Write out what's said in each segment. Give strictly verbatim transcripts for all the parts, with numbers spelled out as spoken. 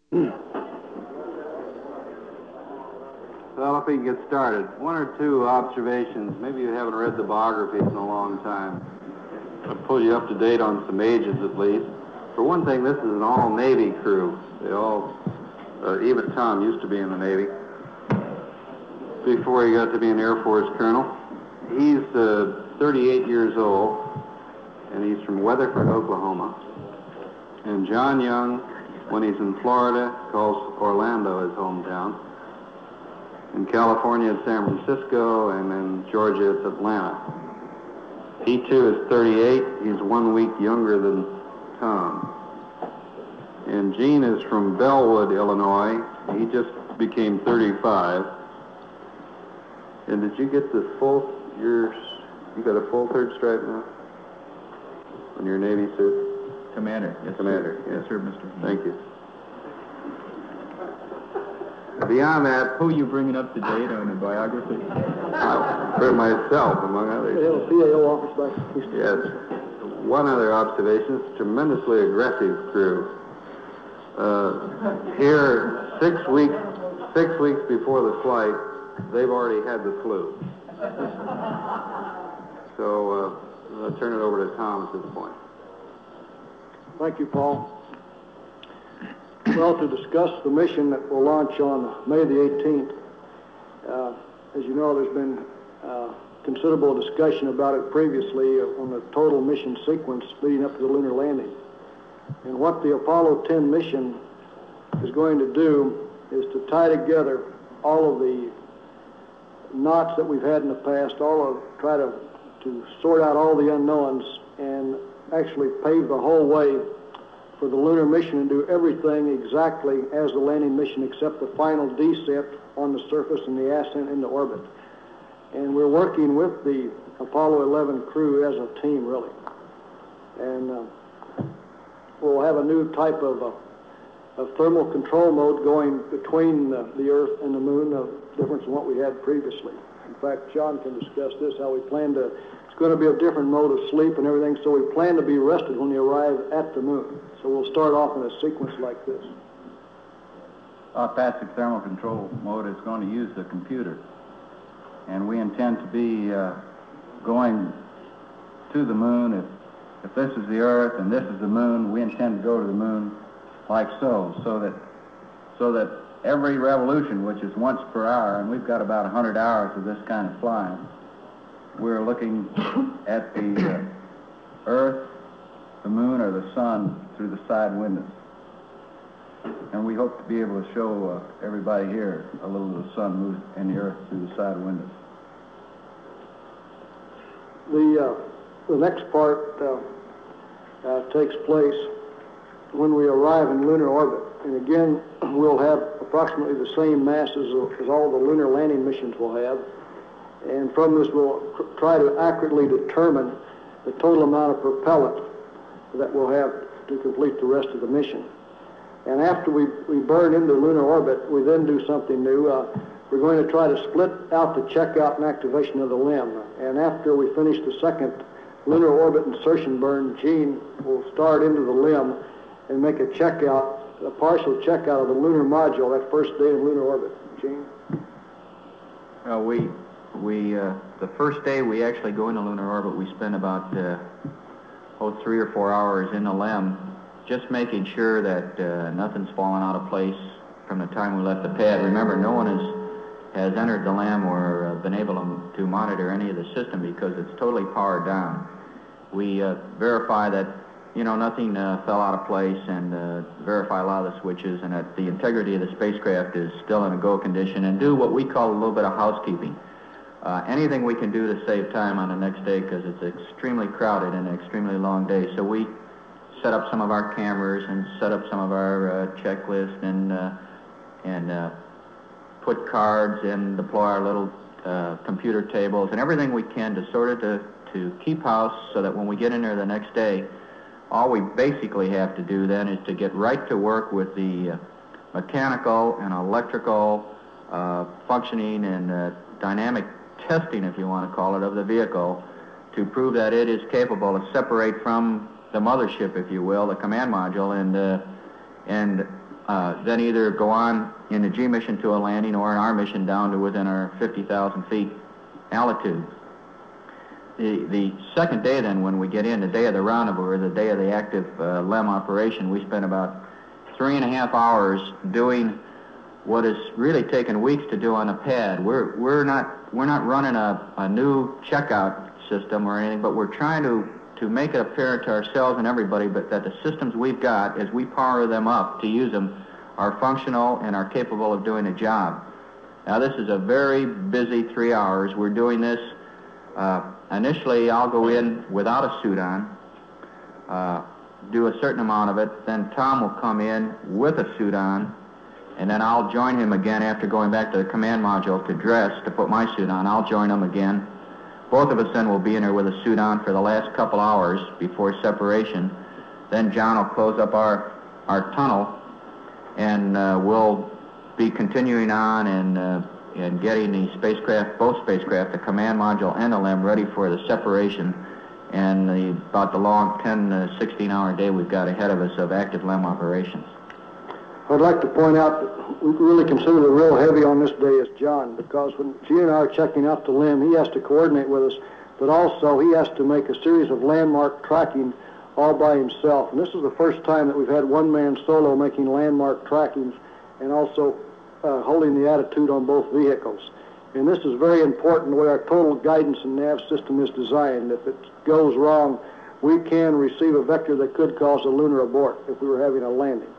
Well, if we can get started, one or two observations. Maybe you haven't read the biographies in a long time. I'll pull you up to date on some ages at least. For one thing, this is an all-Navy crew. They all, uh, even Tom used to be in the Navy before he got to be an Air Force colonel. He's uh, thirty-eight years old, and he's from Weatherford, Oklahoma. And John Young, when he's in Florida, calls Orlando his hometown. In California, it's San Francisco, and in Georgia, it's Atlanta. He, too, is thirty-eight. He's one week younger than Tom. And Gene is from Bellwood, Illinois. He just became thirty-five. And did you get the full, your, you got a full third stripe now? On your Navy suit? Commander. Yes, Commander. Sir. Yes, sir, Mister Thank you. Beyond that, who are you bringing up to date on a biography? I, for myself, among others. C A O office back. Yes. One other observation, it's a tremendously aggressive crew. Uh, here, six weeks, six weeks before the flight, they've already had the flu. So uh, I'll turn it over to Tom at this point. Thank you, Paul. Well, to discuss the mission that will launch on May the eighteenth, uh, as you know, there's been uh, considerable discussion about it previously on the total mission sequence leading up to the lunar landing. And what the Apollo ten mission is going to do is to tie together all of the knots that we've had in the past, all of, try to, to sort out all the unknowns and actually pave the whole way for the lunar mission and do everything exactly as the landing mission except the final descent on the surface and the ascent into orbit. And we're working with the Apollo eleven crew as a team, really. And uh, we'll have a new type of, uh, of thermal control mode going between uh, the Earth and the Moon, uh, different from what we had previously. In fact, John can discuss this, how we plan to, it's going to be a different mode of sleep and everything, so we plan to be rested when we arrive at the Moon. So we'll start off in a sequence like this. Our passive thermal control mode is going to use the computer. And we intend to be uh, going to the Moon. If, if this is the Earth and this is the Moon, we intend to go to the Moon like so, so that, so that every revolution, which is once per hour, and we've got about one hundred hours of this kind of flying, we're looking at the uh, Earth, the Moon, or the Sun through the side windows. And we hope to be able to show uh, everybody here a little of the Sun move and the Earth through the side windows. The, uh, the next part uh, uh, takes place when we arrive in lunar orbit. And again, we'll have approximately the same mass as, as all the lunar landing missions will have. And from this, we'll try to accurately determine the total amount of propellant that we'll have to complete the rest of the mission. And after we, we burn into lunar orbit, we then do something new. Uh, we're going to try to split out the checkout and activation of the limb. And after we finish the second lunar orbit insertion burn, Gene will start into the limb and make a checkout, a partial checkout of the lunar module that first day in lunar orbit. Gene? Well, we, we uh, the first day we actually go into lunar orbit, we spend about uh, oh, three or four hours in the L E M, just making sure that uh, nothing's fallen out of place from the time we left the pad. Remember, no one has, has entered the L E M or uh, been able to, to monitor any of the system because it's totally powered down. We uh, verify that, you know, nothing uh, fell out of place and uh, verify a lot of the switches and that the integrity of the spacecraft is still in a go condition and do what we call a little bit of housekeeping. Uh, anything we can do to save time on the next day because it's extremely crowded and an extremely long day. So we set up some of our cameras and set up some of our uh, checklists and uh, and uh, put cards and deploy our little uh, computer tables and everything we can to sort of to, to keep house so that when we get in there the next day, all we basically have to do then is to get right to work with the uh, mechanical and electrical uh, functioning and uh, dynamic testing, if you want to call it, of the vehicle to prove that it is capable to separate from the mothership, if you will, the command module, and uh, and uh, then either go on in the G mission to a landing or in our mission down to within our fifty thousand feet altitude. The, the second day then, when we get in, the day of the rendezvous, or the day of the active uh, LEM operation, we spend about three and a half hours doing what is really taken weeks to do on a pad. We're, we're not, we're not running a, a new checkout system or anything, but we're trying to, to make it apparent to ourselves and everybody but that the systems we've got, as we power them up to use them, are functional and are capable of doing a job. Now, this is a very busy three hours. We're doing this, uh, initially I'll go in without a suit on, uh, do a certain amount of it, then Tom will come in with a suit on, and then I'll join him again after going back to the command module to dress, to put my suit on. I'll join him again. Both of us then will be in there with a suit on for the last couple hours before separation. Then John will close up our, our tunnel, and uh, we'll be continuing on and, uh, and getting the spacecraft, both spacecraft, the command module and the LEM, ready for the separation and the, about the long ten, sixteen hour day we've got ahead of us of active LEM operations. I'd like to point out that we really consider the real heavy on this day is John, because when Gene and I are checking out the LEM, he has to coordinate with us, but also he has to make a series of landmark tracking all by himself. And this is the first time that we've had one man solo making landmark trackings and also uh, holding the attitude on both vehicles. And this is very important, the way our total guidance and nav system is designed. If it goes wrong, we can receive a vector that could cause a lunar abort if we were having a landing.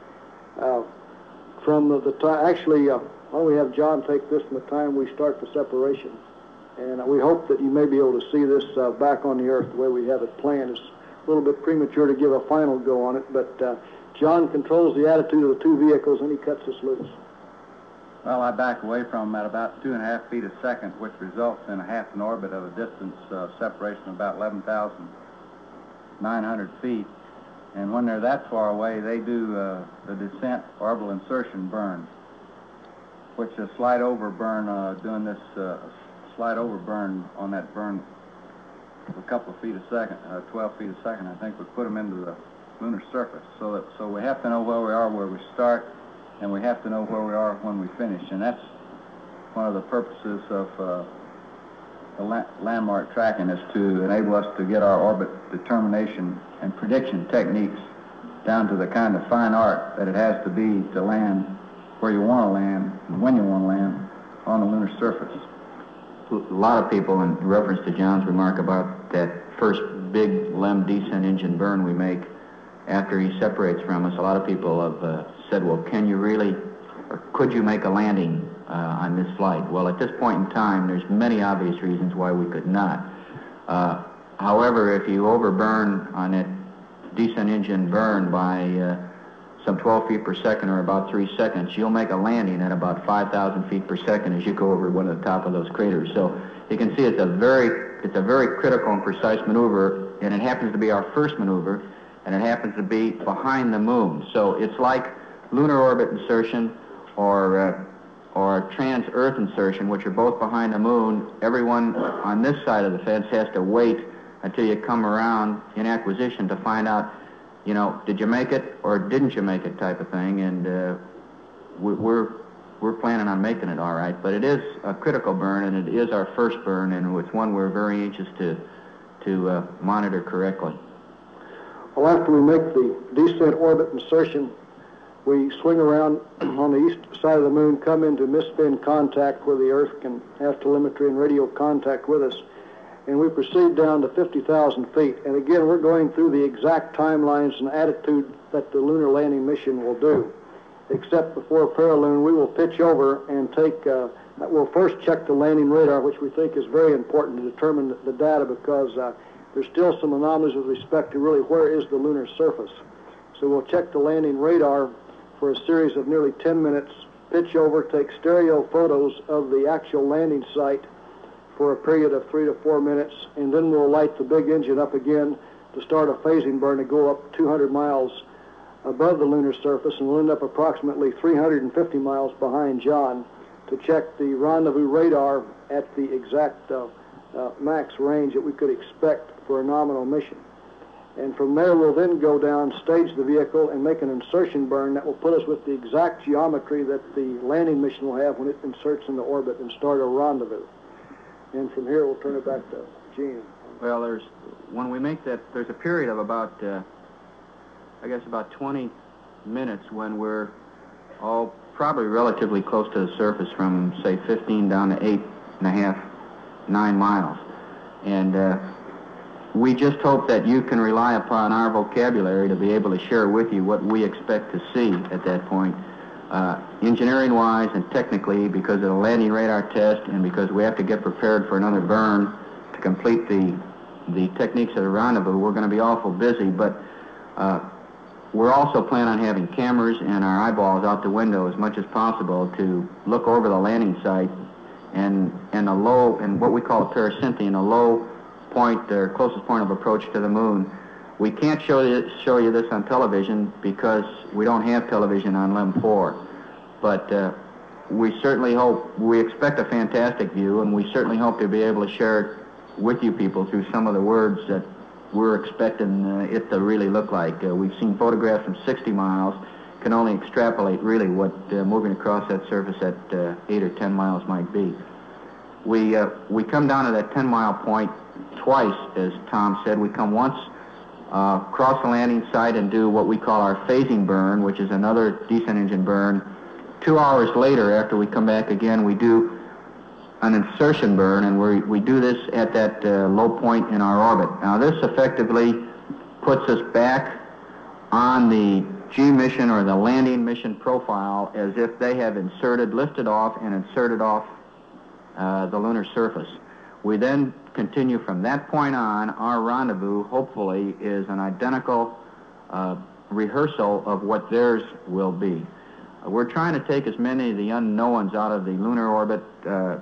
Uh, from the, the time, actually, uh, why don't we have John take this from the time we start the separation. And uh, we hope that you may be able to see this uh, back on the Earth the way we have it planned. It's a little bit premature to give a final go on it, but uh, John controls the attitude of the two vehicles and he cuts us loose. Well, I back away from them at about two and a half feet a second, which results in a half an orbit of a distance uh, separation of about eleven thousand nine hundred feet. And when they're that far away, they do uh, the descent orbital insertion burn, which is a slide over burn, uh, doing this uh, slide over burn on that burn a couple of feet a second, uh, twelve feet a second, I think, would put them into the lunar surface. So that, so we have to know where we are where we start, and we have to know where we are when we finish. And that's one of the purposes of uh, the la landmark tracking, is to enable us to get our orbit determination and prediction techniques down to the kind of fine art that it has to be to land where you want to land and when you want to land on the lunar surface. A lot of people, in reference to John's remark about that first big LEM descent engine burn we make after he separates from us, a lot of people have uh, said, well, can you really, or could you make a landing uh, on this flight? Well, at this point in time, there's many obvious reasons why we could not. Uh, however, if you overburn on that descent engine burn by uh, some twelve feet per second or about three seconds, you'll make a landing at about five thousand feet per second as you go over one of the top of those craters. So you can see it's a very, it's a very critical and precise maneuver, and it happens to be our first maneuver, and it happens to be behind the moon. So it's like lunar orbit insertion or uh, or trans-Earth insertion, which are both behind the moon. Everyone on this side of the fence has to wait until you come around in acquisition to find out, you know, did you make it or didn't you make it type of thing. And uh, we're, we're planning on making it all right. But it is a critical burn, and it is our first burn, and it's one we're very anxious to, to uh, monitor correctly. Well, after we make the descent orbit insertion, we swing around on the east side of the moon, come into misspin contact where the Earth can have telemetry and radio contact with us, and we proceed down to fifty thousand feet. And again, we're going through the exact timelines and attitude that the lunar landing mission will do. Except before Paraloon, we will pitch over and take, uh, we'll first check the landing radar, which we think is very important to determine the, the data, because uh, there's still some anomalies with respect to really where is the lunar surface. So we'll check the landing radar for a series of nearly ten minutes, pitch over, take stereo photos of the actual landing site for a period of three to four minutes, and then we'll light the big engine up again to start a phasing burn to go up two hundred miles above the lunar surface, and we'll end up approximately three hundred fifty miles behind John to check the rendezvous radar at the exact uh, uh, max range that we could expect for a nominal mission. And from there, we'll then go down, stage the vehicle, and make an insertion burn that will put us with the exact geometry that the landing mission will have when it inserts into orbit and start a rendezvous. And from here, we'll turn it back to Gene. Well, there's, when we make that, there's a period of about, uh, I guess about twenty minutes when we're all probably relatively close to the surface from, say, fifteen down to eight and a half, nine miles. And uh, we just hope that you can rely upon our vocabulary to be able to share with you what we expect to see at that point, uh, engineering-wise and technically, because of the landing radar test and because we have to get prepared for another burn to complete the, the techniques of the rendezvous. We're going to be awful busy, but uh, we're also planning on having cameras and our eyeballs out the window as much as possible to look over the landing site and, and a low, and what we call a pericynthion, a low point, their closest point of approach to the moon. We can't show you, show you this on television because we don't have television on LEM four, but uh, we certainly hope, we expect a fantastic view, and we certainly hope to be able to share it with you people through some of the words that we're expecting uh, it to really look like. Uh, we've seen photographs from sixty miles, can only extrapolate really what uh, moving across that surface at uh, eight or ten miles might be. We, uh, we come down to that ten mile point twice, as Tom said. We come once, uh, cross the landing site and do what we call our phasing burn, which is another descent engine burn. Two hours later, after we come back again, we do an insertion burn, and we, we do this at that uh, low point in our orbit. Now, this effectively puts us back on the G mission or the landing mission profile as if they have inserted, lifted off, and inserted off uh, the lunar surface. We then continue from that point on. Our rendezvous, hopefully, is an identical uh, rehearsal of what theirs will be. Uh, we're trying to take as many of the unknowns out of the lunar orbit uh,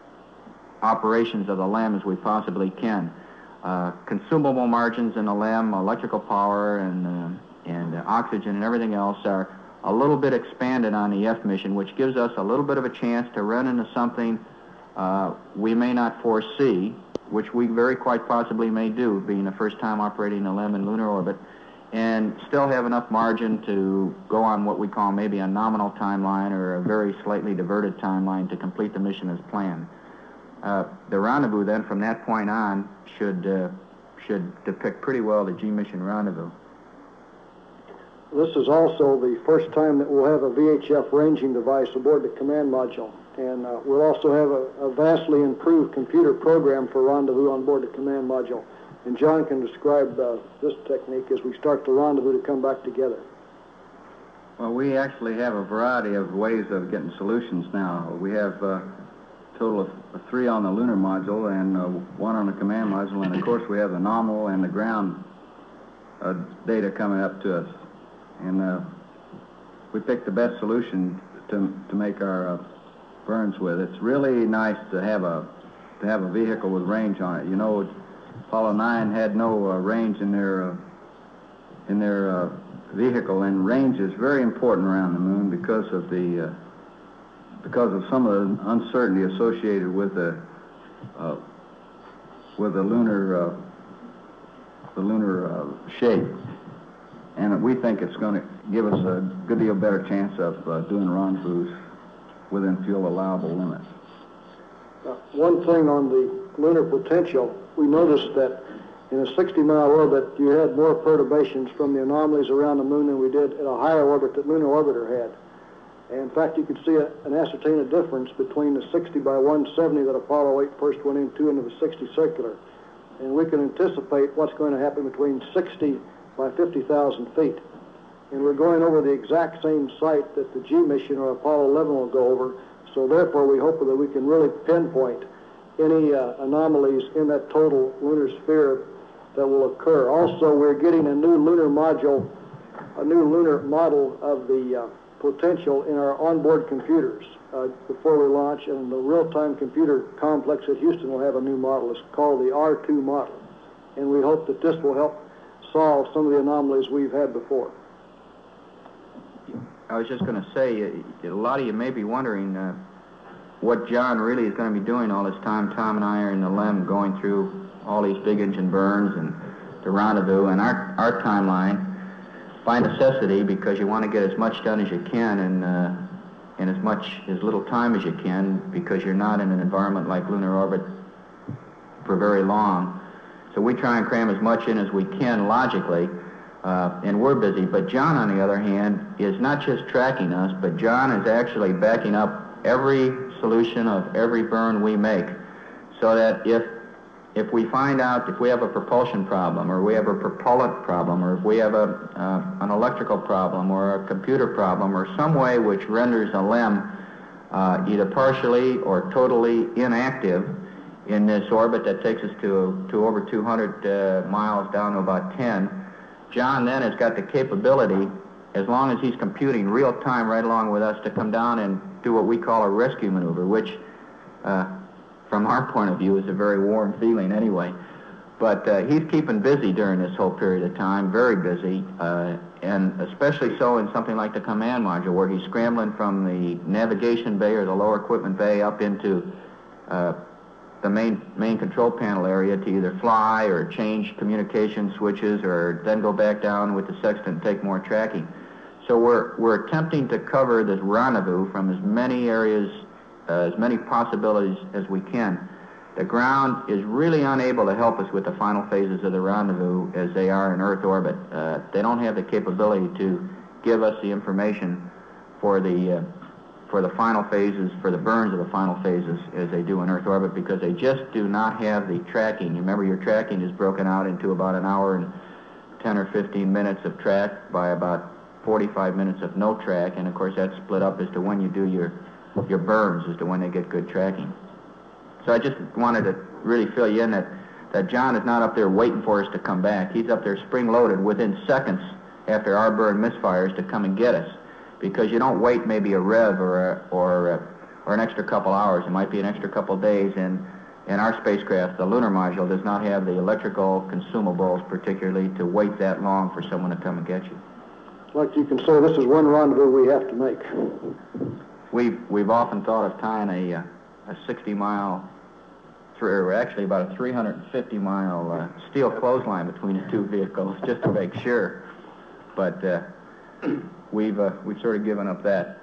operations of the LEM as we possibly can. Uh, consumable margins in the LEM, electrical power and, uh, and uh, oxygen and everything else are a little bit expanded on the F mission, which gives us a little bit of a chance to run into something uh, we may not foresee, which we very quite possibly may do, being the first time operating the LEM in lunar orbit, and still have enough margin to go on what we call maybe a nominal timeline or a very slightly diverted timeline to complete the mission as planned. Uh, the rendezvous then from that point on should, uh, should depict pretty well the G mission rendezvous. This is also the first time that we'll have a V H F ranging device aboard the command module. And uh, we'll also have a, a vastly improved computer program for rendezvous on board the command module. And John can describe uh, this technique as we start the rendezvous to come back together. Well, we actually have a variety of ways of getting solutions now. We have uh, a total of three on the lunar module and uh, one on the command module. And, of course, we have the nominal and the ground uh, data coming up to us. And uh, we picked the best solution to, to make our uh, burns with. It's really nice to have a to have a vehicle with range on it. You know, Apollo nine had no uh, range in their uh, in their uh, vehicle, and range is very important around the moon because of the uh, because of some of the uncertainty associated with the uh, with the lunar uh, the lunar uh, shape. And we think it's going to give us a good deal better chance of uh, doing rendezvous within fuel allowable limits. Uh, one thing on the lunar potential, we noticed that in a sixty mile orbit, you had more perturbations from the anomalies around the moon than we did at a higher orbit that Lunar Orbiter had. And in fact, you could see a, an ascertain a difference between the sixty by one seventy that Apollo eight first went into into the sixty circular. And we can anticipate what's going to happen between sixty by fifty thousand feet. And we're going over the exact same site that the G mission or Apollo eleven will go over. So therefore, we hope that we can really pinpoint any uh, anomalies in that total lunar sphere that will occur. Also, we're getting a new lunar module, a new lunar model of the uh, potential in our onboard computers uh, before we launch. And the real-time computer complex at Houston will have a new model. It's called the R two model. And we hope that this will help solve some of the anomalies we've had before. I was just going to say, a lot of you may be wondering uh, what John really is going to be doing all this time. Tom and I are in the LEM going through all these big engine burns and the rendezvous and our, our timeline by necessity, because you want to get as much done as you can in, uh, in as much, as little time as you can, because you're not in an environment like lunar orbit for very long. So we try and cram as much in as we can logically, uh, and we're busy. But John, on the other hand, is not just tracking us, but John is actually backing up every solution of every burn we make, so that if if we find out, if we have a propulsion problem, or we have a propellant problem, or if we have a uh, an electrical problem, or a computer problem, or some way which renders a LEM uh, either partially or totally inactive in this orbit that takes us to to over two hundred uh, miles down to about ten, John then has got the capability, as long as he's computing real time right along with us, to come down and do what we call a rescue maneuver, which uh, from our point of view is a very warm feeling anyway. But uh, he's keeping busy during this whole period of time, very busy, uh, and especially so in something like the command module, where he's scrambling from the navigation bay or the lower equipment bay up into uh, the main main control panel area to either fly or change communication switches, or then go back down with the sextant and take more tracking. So we're we're attempting to cover this rendezvous from as many areas, uh, as many possibilities as we can. The ground is really unable to help us with the final phases of the rendezvous as they are in Earth orbit. Uh, they don't have the capability to give us the information for the uh, for the final phases, for the burns of the final phases as they do in Earth orbit, because they just do not have the tracking. You remember, your tracking is broken out into about an hour and ten or fifteen minutes of track by about forty-five minutes of no track, and of course that's split up as to when you do your your burns as to when they get good tracking. So I just wanted to really fill you in that, that John is not up there waiting for us to come back. He's up there spring-loaded within seconds after our burn misfires to come and get us, because you don't wait maybe a rev or a, or a, or an extra couple hours. It might be an extra couple days, and in our spacecraft, the lunar module does not have the electrical consumables particularly to wait that long for someone to come and get you. Like you can say, this is one rendezvous we have to make. We've, we've often thought of tying a, uh, a sixty mile, or actually about a three hundred fifty mile uh, steel clothesline between the two vehicles, just to make sure. But uh, we've, uh, we've sort of given up that.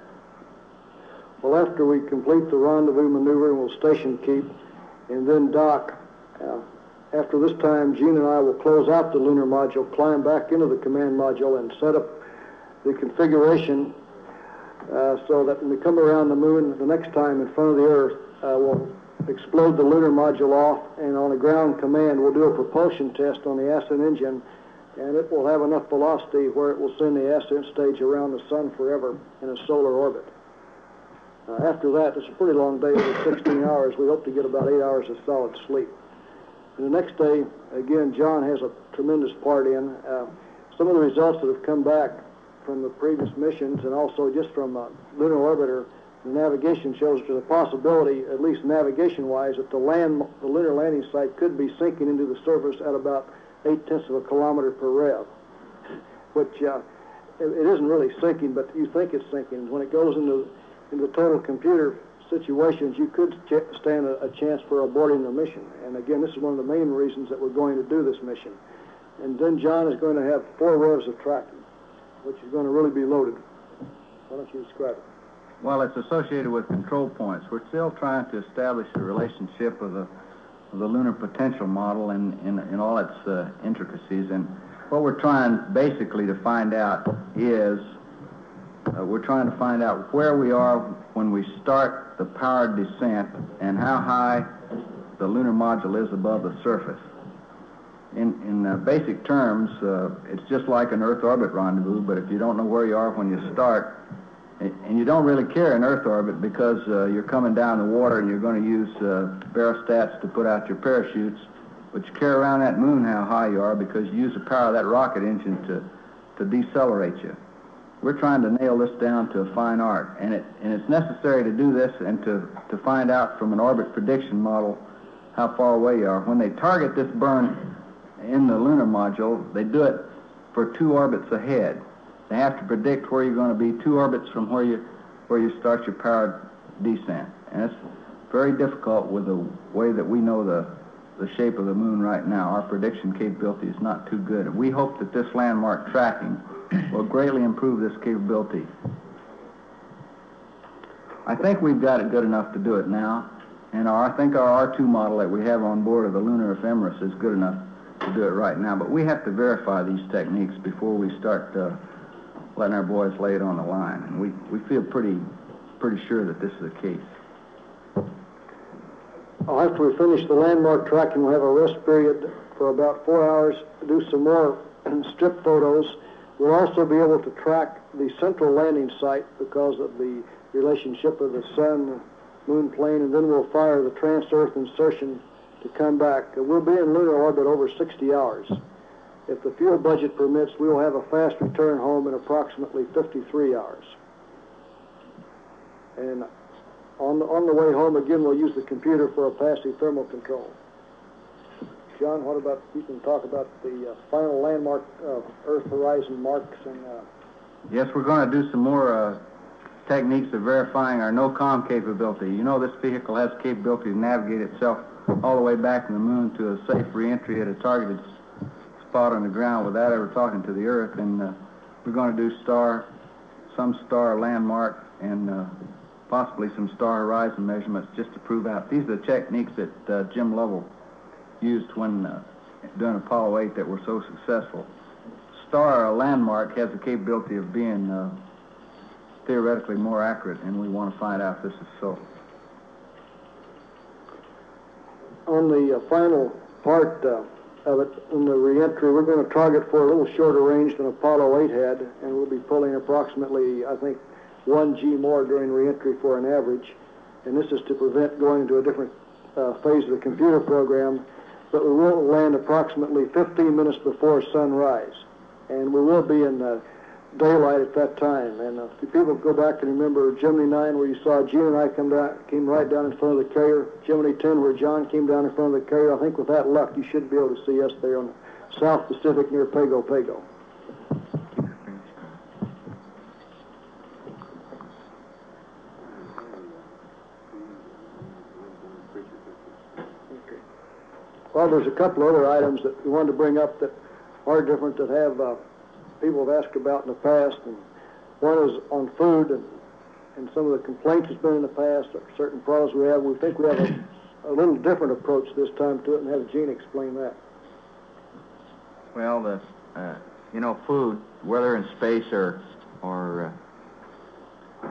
Well, after we complete the rendezvous maneuver, we'll station keep and then dock. Uh, after this time, Gene and I will close out the lunar module, climb back into the command module, and set up the configuration uh, so that when we come around the moon the next time in front of the Earth, uh, we'll explode the lunar module off, and on a ground command we'll do a propulsion test on the ascent engine, and it will have enough velocity where it will send the ascent stage around the sun forever in a solar orbit. Uh, after that, it's a pretty long day, over sixteen hours. We hope to get about eight hours of solid sleep. And the next day, again, John has a tremendous part in. Uh, some of the results that have come back from the previous missions, and also just from uh, Lunar Orbiter, the navigation shows there's a possibility, at least navigation-wise, that the land, the lunar landing site could be sinking into the surface at about eight-tenths of a kilometer per rev, which uh, it, it isn't really sinking, but you think it's sinking. When it goes into, into the total computer situations, you could ch stand a, a chance for aborting the mission. And again, this is one of the main reasons that we're going to do this mission. And then John is going to have four revs of tracking, which is going to really be loaded. Why don't you describe it? Well, it's associated with control points. We're still trying to establish the relationship of the, of the lunar potential model in, in, in all its uh, intricacies. And what we're trying basically to find out is, uh, we're trying to find out where we are when we start the powered descent and how high the lunar module is above the surface. In, in uh, basic terms, uh, it's just like an Earth orbit rendezvous, but if you don't know where you are when you start, and you don't really care in Earth orbit because uh, you're coming down the water and you're going to use uh, barostats to put out your parachutes, but you care around that moon how high you are because you use the power of that rocket engine to, to decelerate you. We're trying to nail this down to a fine art, and, it, and it's necessary to do this and to, to find out from an orbit prediction model how far away you are. When they target this burn in the lunar module, they do it for two orbits ahead. They have to predict where you're going to be two orbits from where you where you start your powered descent. And it's very difficult with the way that we know the the shape of the moon right now. Our prediction capability is not too good. We hope that this landmark tracking will greatly improve this capability. I think we've got it good enough to do it now, and our, I think our R two model that we have on board of the lunar ephemeris is good enough to do it right now, but we have to verify these techniques before we start uh, letting our boys lay it on the line, and we, we feel pretty, pretty sure that this is the case. After we finish the landmark tracking, we'll have a rest period for about four hours to do some more strip photos. We'll also be able to track the central landing site because of the relationship of the sun, moon plane, and then we'll fire the trans-Earth insertion to come back. We'll be in lunar orbit over sixty hours. If the fuel budget permits, we will have a fast return home in approximately fifty-three hours. And on the, on the way home, again, we'll use the computer for a passive thermal control. John, what about, you can talk about the uh, final landmark, uh, Earth horizon marks and... Uh... Yes, we're going to do some more uh, techniques of verifying our no-com capability. You know, this vehicle has capability to navigate itself all the way back from the moon to a safe re-entry at a targeted spot on the ground without ever talking to the Earth, and uh, we're going to do star, some star landmark, and uh, possibly some star horizon measurements just to prove out. These are the techniques that uh, Jim Lovell used when uh, doing Apollo eight that were so successful. Star landmark has the capability of being uh, theoretically more accurate, and we want to find out if this is so. On the uh, final part uh, of it, in the reentry, we're going to target for a little shorter range than Apollo eight had, and we'll be pulling approximately, I think, one G more during reentry for an average. And this is to prevent going into a different uh, phase of the computer program. But we will land approximately fifteen minutes before sunrise, and we will be in uh, daylight at that time. And uh, if people go back and remember Gemini nine, where you saw Gene and I come down, came right down in front of the carrier, Gemini ten, where John came down in front of the carrier, I think with that luck, you should be able to see us there on the South Pacific near Pago Pago. Okay. Well, there's a couple other items that we wanted to bring up that are different, that have uh, people have asked about in the past, and one is on food and, and some of the complaints that's been in the past, or certain problems we have. We think we have a, a little different approach this time to it, and have Gene explain that. Well, the uh, you know, food, whether in space or or uh,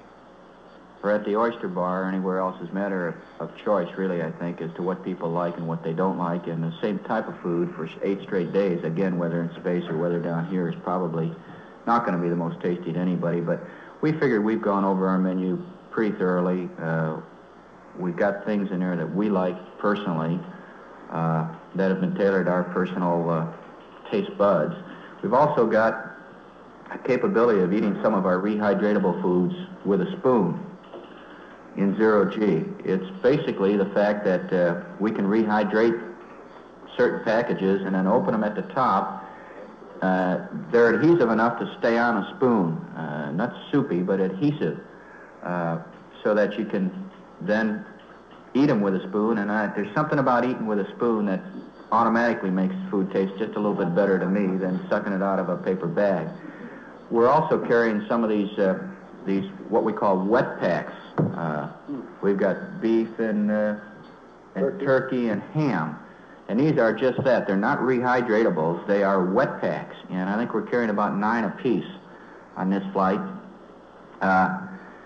or at the Oyster Bar or anywhere else, is a matter of, of choice, really, I think, as to what people like and what they don't like. And the same type of food for eight straight days, again, whether in space or whether down here, is probably not going to be the most tasty to anybody. But we figured we've gone over our menu pretty thoroughly. Uh, we've got things in there that we like personally uh, that have been tailored to our personal uh, taste buds. We've also got a capability of eating some of our rehydratable foods with a spoon in zero G. It's basically the fact that uh, we can rehydrate certain packages and then open them at the top. Uh, they're adhesive enough to stay on a spoon, uh, not soupy, but adhesive, uh, so that you can then eat them with a spoon. And I, there's something about eating with a spoon that automatically makes food taste just a little bit better to me than sucking it out of a paper bag. We're also carrying some of these, uh, these what we call wet packs. Uh, we've got beef and, uh, and turkey. turkey and ham. And these are just that. They're not rehydratables. They are wet packs. And I think we're carrying about nine apiece on this flight. Uh,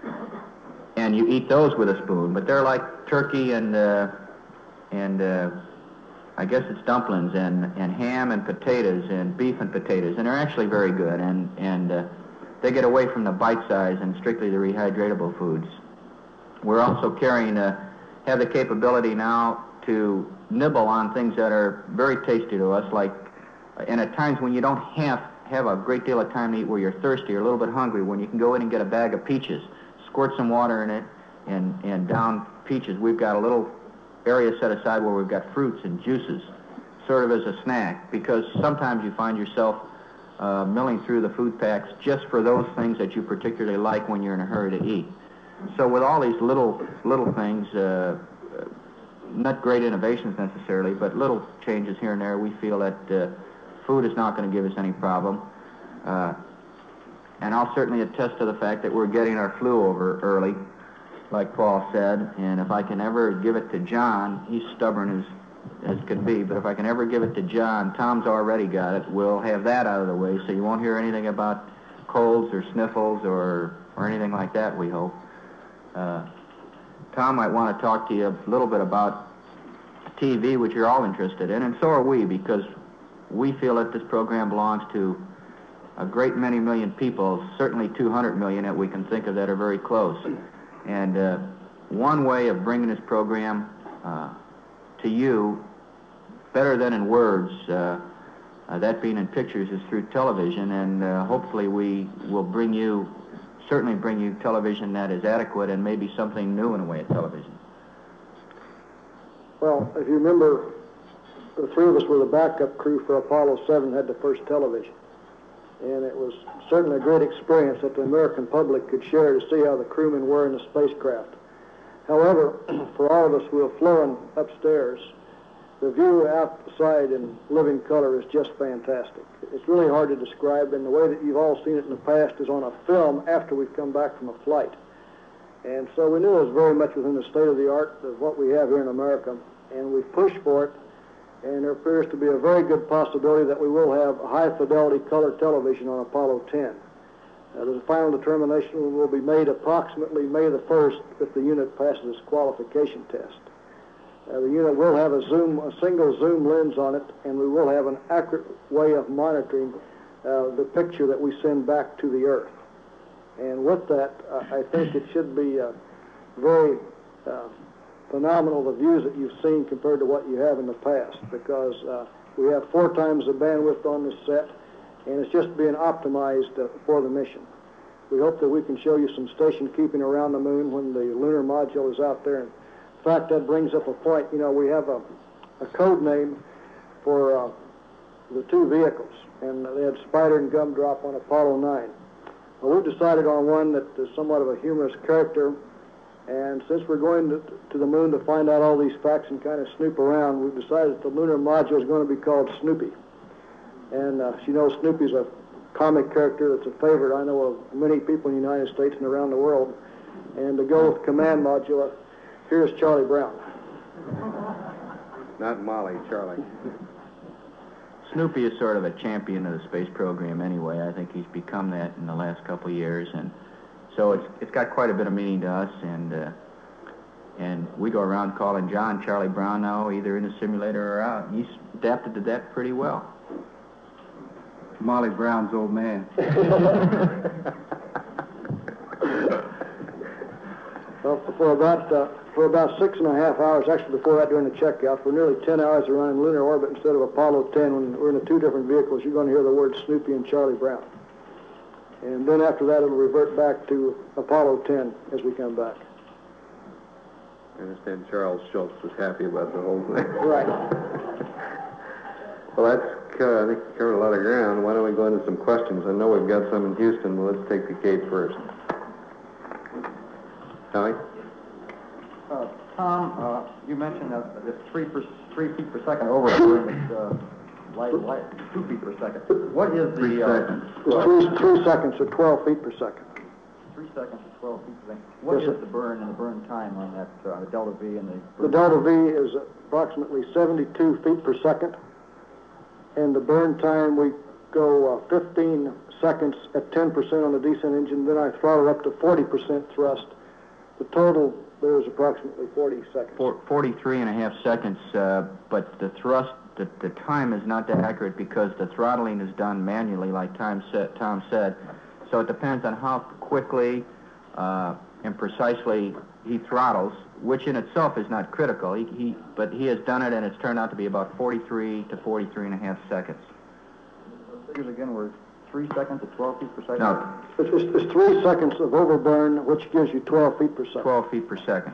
and you eat those with a spoon. But they're like turkey and, uh, and uh, I guess it's dumplings, and, and ham and potatoes and beef and potatoes. And they're actually very good. And, and uh, they get away from the bite size and strictly the rehydratable foods. We're also carrying, uh, have the capability now to nibble on things that are very tasty to us, like, and at times when you don't have, have a great deal of time to eat, where you're thirsty or a little bit hungry, when you can go in and get a bag of peaches, squirt some water in it, and, and down peaches. We've got a little area set aside where we've got fruits and juices, sort of as a snack, because sometimes you find yourself uh, milling through the food packs just for those things that you particularly like when you're in a hurry to eat. So with all these little little things, uh, not great innovations necessarily, but little changes here and there. We feel that uh, food is not going to give us any problem. Uh, and I'll certainly attest to the fact that we're getting our flu over early, like Paul said, and if I can ever give it to John, he's stubborn as, as could be, but if I can ever give it to John, Tom's already got it, we'll have that out of the way, so you won't hear anything about colds or sniffles or, or anything like that, we hope. Uh, Tom might want to talk to you a little bit about T V, which you're all interested in, and so are we, because we feel that this program belongs to a great many million people, certainly two hundred million that we can think of that are very close. And uh, one way of bringing this program uh, to you, better than in words, uh, uh, that being in pictures, is through television, and uh, hopefully we will bring you, certainly bring you television that is adequate and maybe something new in a way of television. Well, if you remember, the three of us were the backup crew for Apollo seven, had the first television. And it was certainly a great experience that the American public could share to see how the crewmen were in the spacecraft. However, for all of us who have flown upstairs, the view outside in living color is just fantastic. It's really hard to describe, and the way that you've all seen it in the past is on a film after we've come back from a flight. And so we knew it was very much within the state of the art of what we have here in America, and we pushed for it. And there appears to be a very good possibility that we will have high-fidelity color television on Apollo ten. Uh, the final determination will be made approximately May the first if the unit passes its qualification test. Uh, the unit will have a zoom, a single zoom lens on it, and we will have an accurate way of monitoring uh, the picture that we send back to the Earth. And with that, uh, I think it should be uh, very uh, phenomenal, the views that you've seen compared to what you have in the past, because uh, we have four times the bandwidth on this set, and it's just being optimized uh, for the mission. We hope that we can show you some station keeping around the moon when the lunar module is out there. In fact, that brings up a point. You know, we have a, a code name for uh, the two vehicles, and they had Spider and Gumdrop on Apollo nine. Well, we've decided on one that is somewhat of a humorous character. And since we're going to, to the moon to find out all these facts and kind of snoop around, we've decided that the lunar module is going to be called Snoopy. And uh, you know, Snoopy's a comic character that's a favorite, I know, of many people in the United States and around the world. And to go with command module, here's Charlie Brown. Not Molly, Charlie. Snoopy is sort of a champion of the space program anyway. I think he's become that in the last couple of years, and so it's it's got quite a bit of meaning to us, and uh, and we go around calling John Charlie Brown now, either in the simulator or out. He's adapted to that pretty well. Molly Brown's old man. Well, for about uh, for about six and a half hours, actually before that during the checkout, for nearly ten hours around in lunar orbit instead of Apollo ten, when we're in the two different vehicles, you're going to hear the words Snoopy and Charlie Brown. And then after that, it'll revert back to Apollo ten as we come back. I understand Charles Schultz was happy about the whole thing. Right. Well, that's, uh, I think we covered a lot of ground. Why don't we go into some questions? I know we've got some in Houston, but let's take the Cape first. Tommy? Uh, Tom, uh, you mentioned that the three, per, three feet per second overburn is uh, light, light, two feet per second. What is the... Three uh, seconds. It's three, three seconds or twelve feet per second. Three seconds to twelve feet per second. What Yes, is sir. the burn and the burn time on that, uh, the delta V and the... The delta V is approximately seventy-two feet per second, and the burn time, we go uh, fifteen seconds at ten percent on the descent engine, then I throttle up to forty percent thrust. The total there is approximately forty seconds. For, forty-three and a half seconds, uh, but the thrust, the, the time is not that accurate because the throttling is done manually, like Tom said. Tom said. So it depends on how quickly uh, and precisely he throttles, which in itself is not critical. He, he, but he has done it, and it's turned out to be about forty-three to forty-three and a half seconds. Figures again were three seconds at twelve feet per second? No, It's, it's, it's three seconds of overburn, which gives you twelve feet per second. twelve feet per second.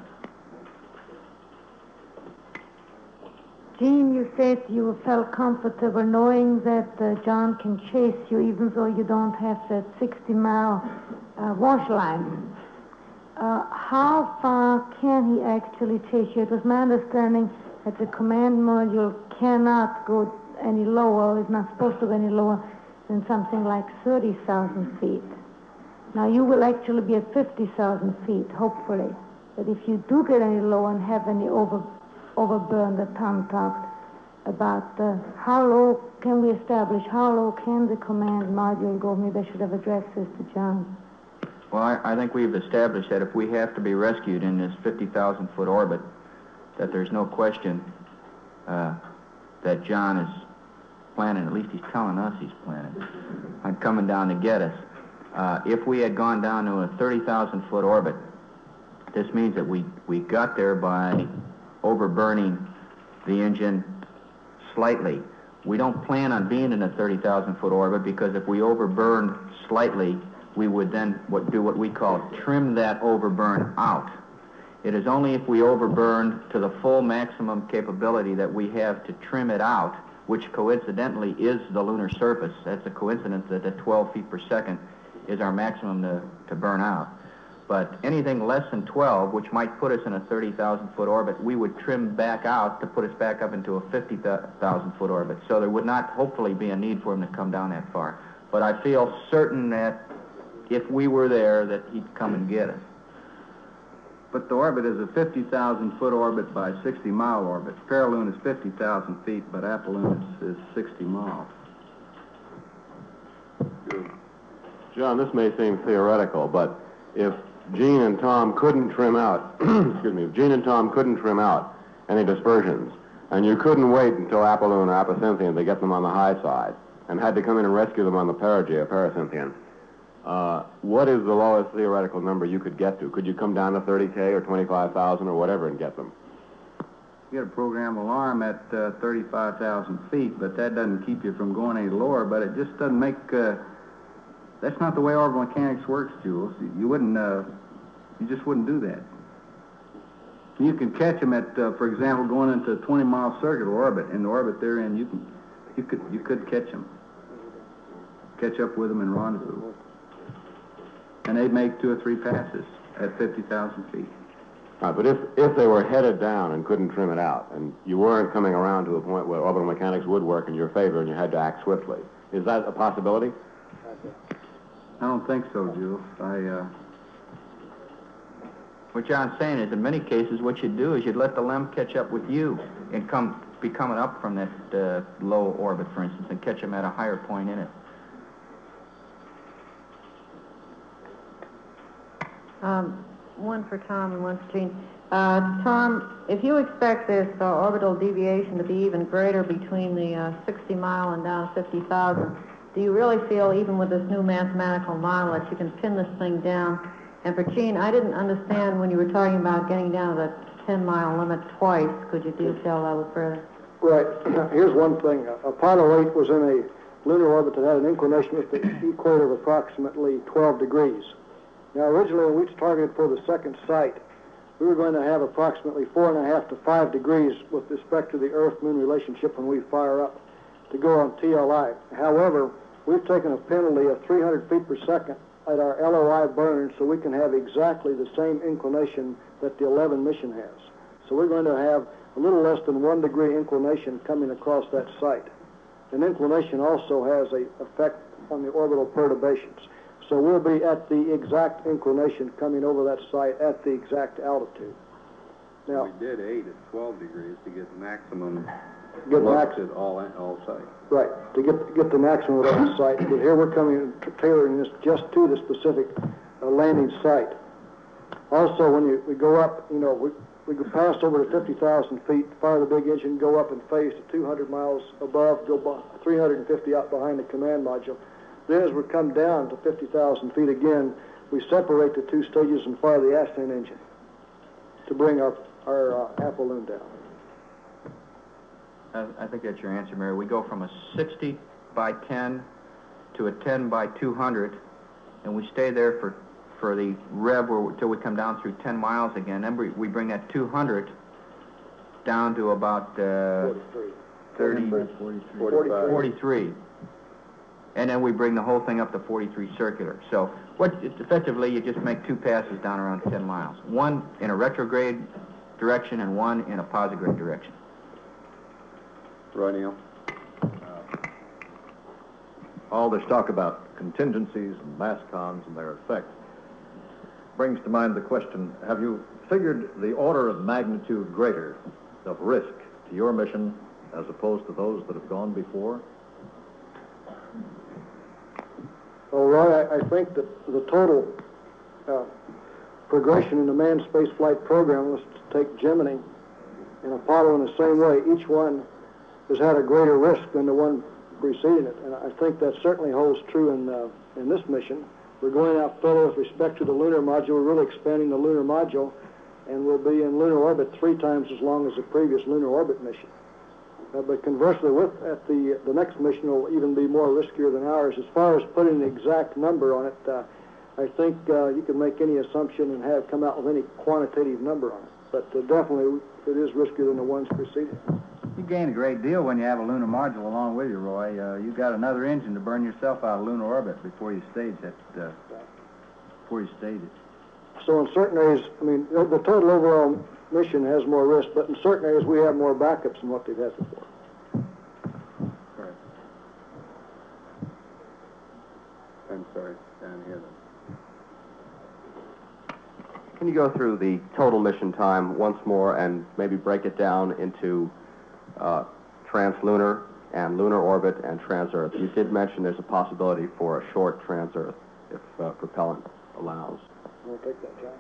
Gene, you said you felt comfortable knowing that uh, John can chase you even though you don't have that sixty mile uh, wash line. uh, how far can he actually take you? It was my understanding that the command module cannot go any lower, is not supposed to go any lower than something like thirty thousand feet. Now, you will actually be at fifty thousand feet, hopefully. But if you do get any lower and have any over, overburn that Tom talked about, uh, how low can we establish, how low can the command module go? Maybe I should have addressed this to John. Well, I, I think we've established that if we have to be rescued in this fifty thousand foot orbit, that there's no question uh, that John is planning, at least he's telling us he's planning, on coming down to get us. Uh, if we had gone down to a thirty thousand foot orbit, this means that we, we got there by overburning the engine slightly. We don't plan on being in a thirty thousand foot orbit because if we overburned slightly, we would then what, do what we call trim that overburn out. It is only if we overburn to the full maximum capability that we have to trim it out, which coincidentally is the lunar surface. That's a coincidence that at twelve feet per second is our maximum to, to burn out. But anything less than twelve, which might put us in a thirty thousand foot orbit, we would trim back out to put us back up into a fifty thousand foot orbit. So there would not hopefully be a need for him to come down that far. But I feel certain that if we were there, that he'd come and get us. But the orbit is a fifty thousand foot orbit by sixty mile orbit. Farallon is fifty thousand feet, but Apollon is, is sixty miles. John, this may seem theoretical, but if Gene and Tom couldn't trim out, excuse me, if Gene and Tom couldn't trim out any dispersions, and you couldn't wait until Apollon or Apocynthian to get them on the high side, and had to come in and rescue them on the perigee or Paracynthian, uh, what is the lowest theoretical number you could get to? Could you come down to thirty K or twenty-five thousand or whatever and get them? You get a program alarm at uh, thirty-five thousand feet, but that doesn't keep you from going any lower, but it just doesn't make... Uh, That's not the way orbital mechanics works, Jules. You wouldn't, uh, you just wouldn't do that. You can catch them at, uh, for example, going into a twenty mile circular orbit. In the orbit they're in, you can, you could, you could catch them, catch up with them in rendezvous, and they'd make two or three passes at fifty thousand feet. All right, but if if they were headed down and couldn't trim it out, and you weren't coming around to a point where orbital mechanics would work in your favor, and you had to act swiftly, is that a possibility? I don't think so, Jules. I, uh... What John's saying is, in many cases, what you'd do is you'd let the L E M catch up with you and come be coming up from that uh, low orbit, for instance, and catch them at a higher point in it. Um, one for Tom and one for Gene. Uh, Tom, if you expect this uh, orbital deviation to be even greater between the uh, sixty mile and down fifty thousand, do you really feel, even with this new mathematical model, that you can pin this thing down? And for Gene, I didn't understand when you were talking about getting down to the ten mile limit twice. Could you detail that a little further? Right. Here's one thing. Apollo eight was in a lunar orbit that had an inclination at the equator of approximately twelve degrees. Now, originally, when we targeted for the second site, we were going to have approximately four and a half to five degrees with respect to the Earth-Moon relationship when we fire up to go on T L I. However, we've taken a penalty of three hundred feet per second at our L O I burn so we can have exactly the same inclination that the eleven mission has. So we're going to have a little less than one degree inclination coming across that site. And inclination also has an effect on the orbital perturbations. So we'll be at the exact inclination coming over that site at the exact altitude. Now, we did eight at twelve degrees to get maximum get looks max, at all, all sites. right, to get get the maximum of the site. But here we're coming tailoring this just to the specific uh, landing site. Also, when you, we go up, you know, we, we go past over to fifty thousand feet, fire the big engine, go up in phase to two hundred miles above, go by three hundred fifty out behind the command module. Then as we come down to fifty thousand feet again, we separate the two stages and fire the ascent engine to bring our, our uh, Apollon down. I, I think that's your answer, Mary. We go from a sixty by ten to a ten by two hundred, and we stay there for, for the rev until we come down through ten miles again. Then we, we bring that two hundred down to about uh, thirty, forty-three. forty-three. And then we bring the whole thing up to forty-three circular. So What, effectively, you just make two passes down around ten miles. One in a retrograde direction and one in a posigrade direction. Roy Neal. All this talk about contingencies and MASCONs and their effect brings to mind the question, have you figured the order of magnitude greater of risk to your mission as opposed to those that have gone before? Well, Roy, I, I think that the total uh, progression in the manned spaceflight program, let's take Gemini and Apollo in the same way, each one has had a greater risk than the one preceding it. And I think that certainly holds true in, uh, in this mission. We're going out further with respect to the lunar module. We're really expanding the lunar module, and we'll be in lunar orbit three times as long as the previous lunar orbit mission. Uh, but conversely, with at the the next mission will even be more riskier than ours. As far as putting the exact number on it, uh, I think uh, you can make any assumption and have come out with any quantitative number on it. But uh, definitely, it is riskier than the ones preceding. You gain a great deal when you have a lunar module along with you, Roy. Uh, you've got another engine to burn yourself out of lunar orbit before you stage it. Uh, before you stage it. So in certain areas, I mean, the the total overall mission has more risk, but in certain areas we have more backups than what they've had before. Right. I'm sorry, down here then. Can you go through the total mission time once more and maybe break it down into uh, translunar and lunar orbit and trans-Earth? You did mention there's a possibility for a short trans-Earth if uh, propellant allows. We'll take that, John.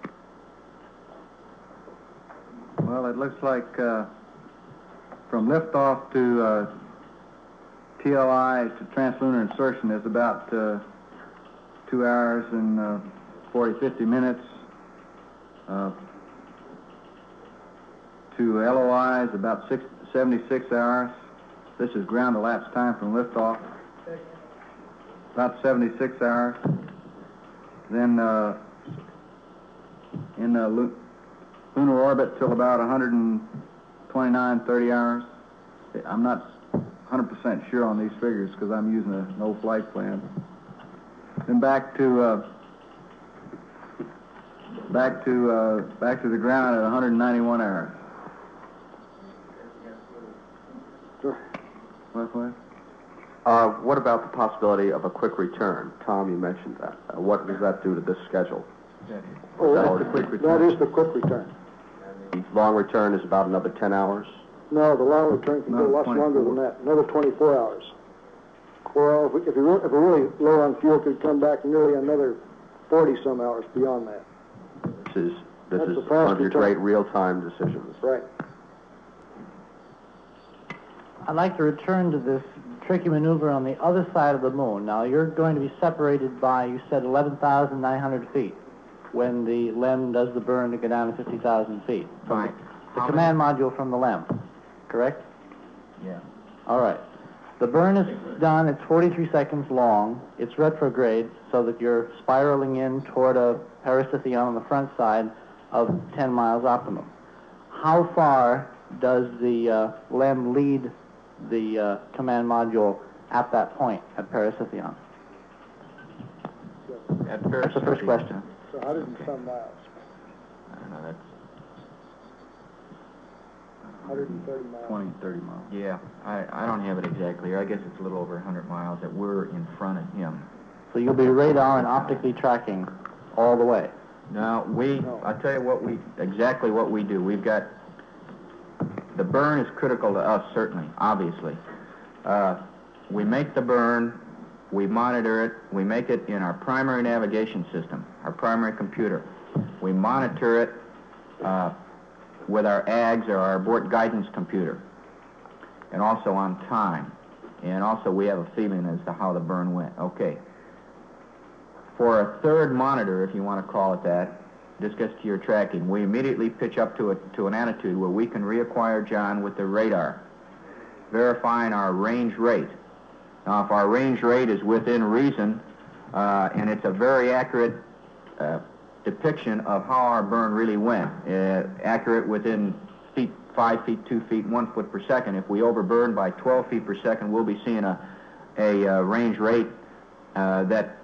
Well, it looks like uh, from liftoff to uh, T L I to translunar insertion is about uh, two hours and uh, forty, fifty minutes. Uh, to L O I is about six, seventy-six hours. This is ground elapsed time from liftoff. About seventy-six hours. Then uh, in uh, lu lunar orbit till about one hundred twenty-nine, thirty hours. I'm not one hundred percent sure on these figures because I'm using a no flight plan. Then back to uh, back to uh, back to the ground at one hundred ninety-one hours. Sure. What, what? Uh, what about the possibility of a quick return? Tom, you mentioned that. Uh, what does that do to this schedule? Oh, That that's is the quick quick return. That is the quick return. The long return is about another ten hours. No, the long return can go Another lots longer twenty-four. than that. Another twenty-four hours. Well, if, we, if, you're, if we're really low on fuel, could come back nearly another forty some hours beyond that. This is this That's is a fast one of your return. great real-time decisions. Right. I'd like to return to this tricky maneuver on the other side of the moon. Now, you're going to be separated by, you said, eleven thousand nine hundred feet when the L E M does the burn to go down to fifty thousand feet. Fine. The How command module from the L E M, correct? Yeah. All right. The burn is done. It's forty-three seconds long. It's retrograde, so that you're spiraling in toward a peristythion on the front side of ten miles optimum. How far does the uh, L E M lead the uh, command module at that point, at peristythion? At That's the first question. So one hundred and some miles. I don't know, that's, one hundred thirty miles. twenty, thirty miles. yeah, I, I don't have it exactly here. I guess it's a little over one hundred miles that we're in front of him. So you'll be radar and optically tracking all the way. Now, we, I'll tell you what we, exactly what we do. We've got, the burn is critical to us, certainly, obviously. Uh, we make the burn, we monitor it, we make it in our primary navigation system, our primary computer. We monitor it uh, with our A Gs or our abort guidance computer, and also on time. And also we have a feeling as to how the burn went. Okay. For a third monitor, if you want to call it that, this gets to your tracking, we immediately pitch up to, a, to an attitude where we can reacquire John with the radar, verifying our range rate. Now, if our range rate is within reason, uh, and it's a very accurate uh, depiction of how our burn really went, uh, accurate within feet, five feet, two feet, one foot per second. If we overburn by twelve feet per second, we'll be seeing a, a uh, range rate uh, that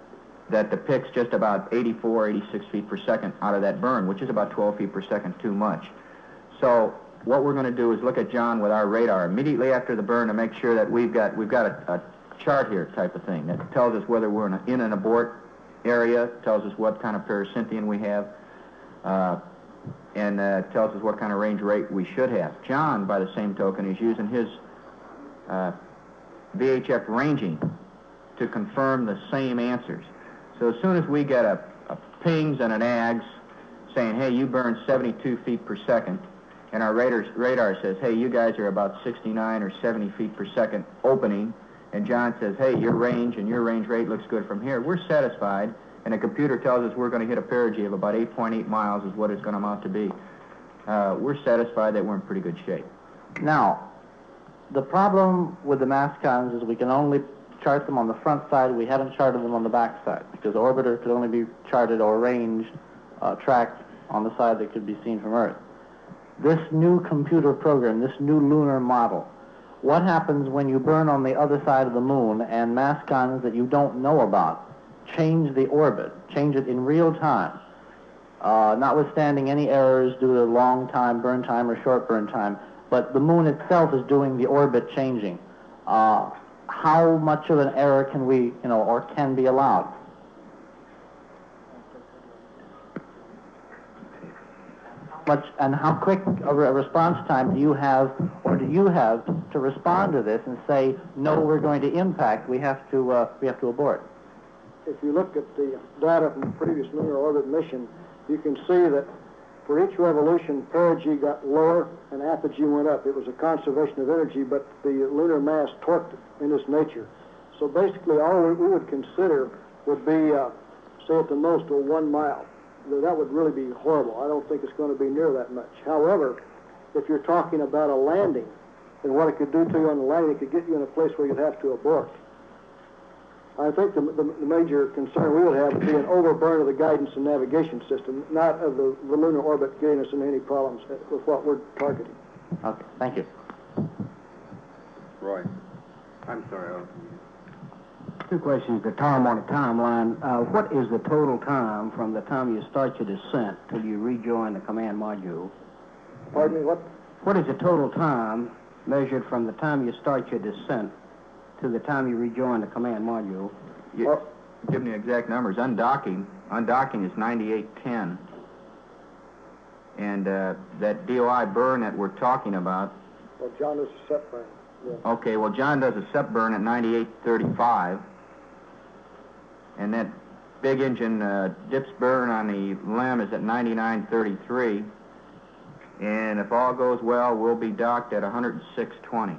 that depicts just about eighty-four, eighty-six feet per second out of that burn, which is about twelve feet per second too much. So what we're going to do is look at John with our radar immediately after the burn to make sure that we've got we've got a, a chart here type of thing that tells us whether we're in, a, in an abort area, tells us what kind of paracynthion we have, uh, and uh, tells us what kind of range rate we should have. John, by the same token, is using his uh, V H F ranging to confirm the same answers. So as soon as we get a, a pings and an ags saying, hey, you burned seventy-two feet per second, and our radar, radar says, hey, you guys are about sixty-nine or seventy feet per second opening, and John says, hey, your range and your range rate looks good from here, we're satisfied, and the computer tells us we're going to hit a perigee of about eight point eight miles is what it's going to amount to be. Uh, we're satisfied that we're in pretty good shape. Now, the problem with the MASCONs is we can only chart them on the front side. We haven't charted them on the back side because orbiter could only be charted or ranged, uh, tracked on the side that could be seen from Earth. This new computer program, this new lunar model, what happens when you burn on the other side of the moon and MASCONs that you don't know about change the orbit, change it in real time, uh, notwithstanding any errors due to long time burn time or short burn time, but the moon itself is doing the orbit changing. Uh, how much of an error can we, you know, or can be allowed? Much, and how quick a re response time do you have, or do you have, to respond to this and say, no, we're going to impact, we have to, uh, we have to abort? If you look at the data from the previous lunar orbit mission, you can see that for each revolution, perigee got lower and apogee went up. It was a conservation of energy, but the lunar mass torqued in its nature. So basically, all we would consider would be, uh, say at the most, a one mile. That would really be horrible. I don't think it's going to be near that much. However, if you're talking about a landing, and what it could do to you on the landing, it could get you in a place where you'd have to abort. I think the, the, the major concern we would have would be an overburn of the guidance and navigation system, not of the, the lunar orbit getting us into any problems with what we're targeting. Okay, thank you. Roy. I'm sorry. I'll... Two questions to Tom on a timeline. Uh, what is the total time from the time you start your descent till you rejoin the command module? Pardon me, what? What is the total time measured from the time you start your descent to the time you rejoin the command module? You, well, give me exact numbers. Undocking, undocking is ninety-eight ten. And uh, that D O I burn that we're talking about... Well, John does a set burn. Yeah. Okay, well, John does a set burn at ninety-eight thirty-five. And that big engine uh, dips burn on the LEM is at ninety-nine thirty-three. And if all goes well, we'll be docked at one hundred six twenty.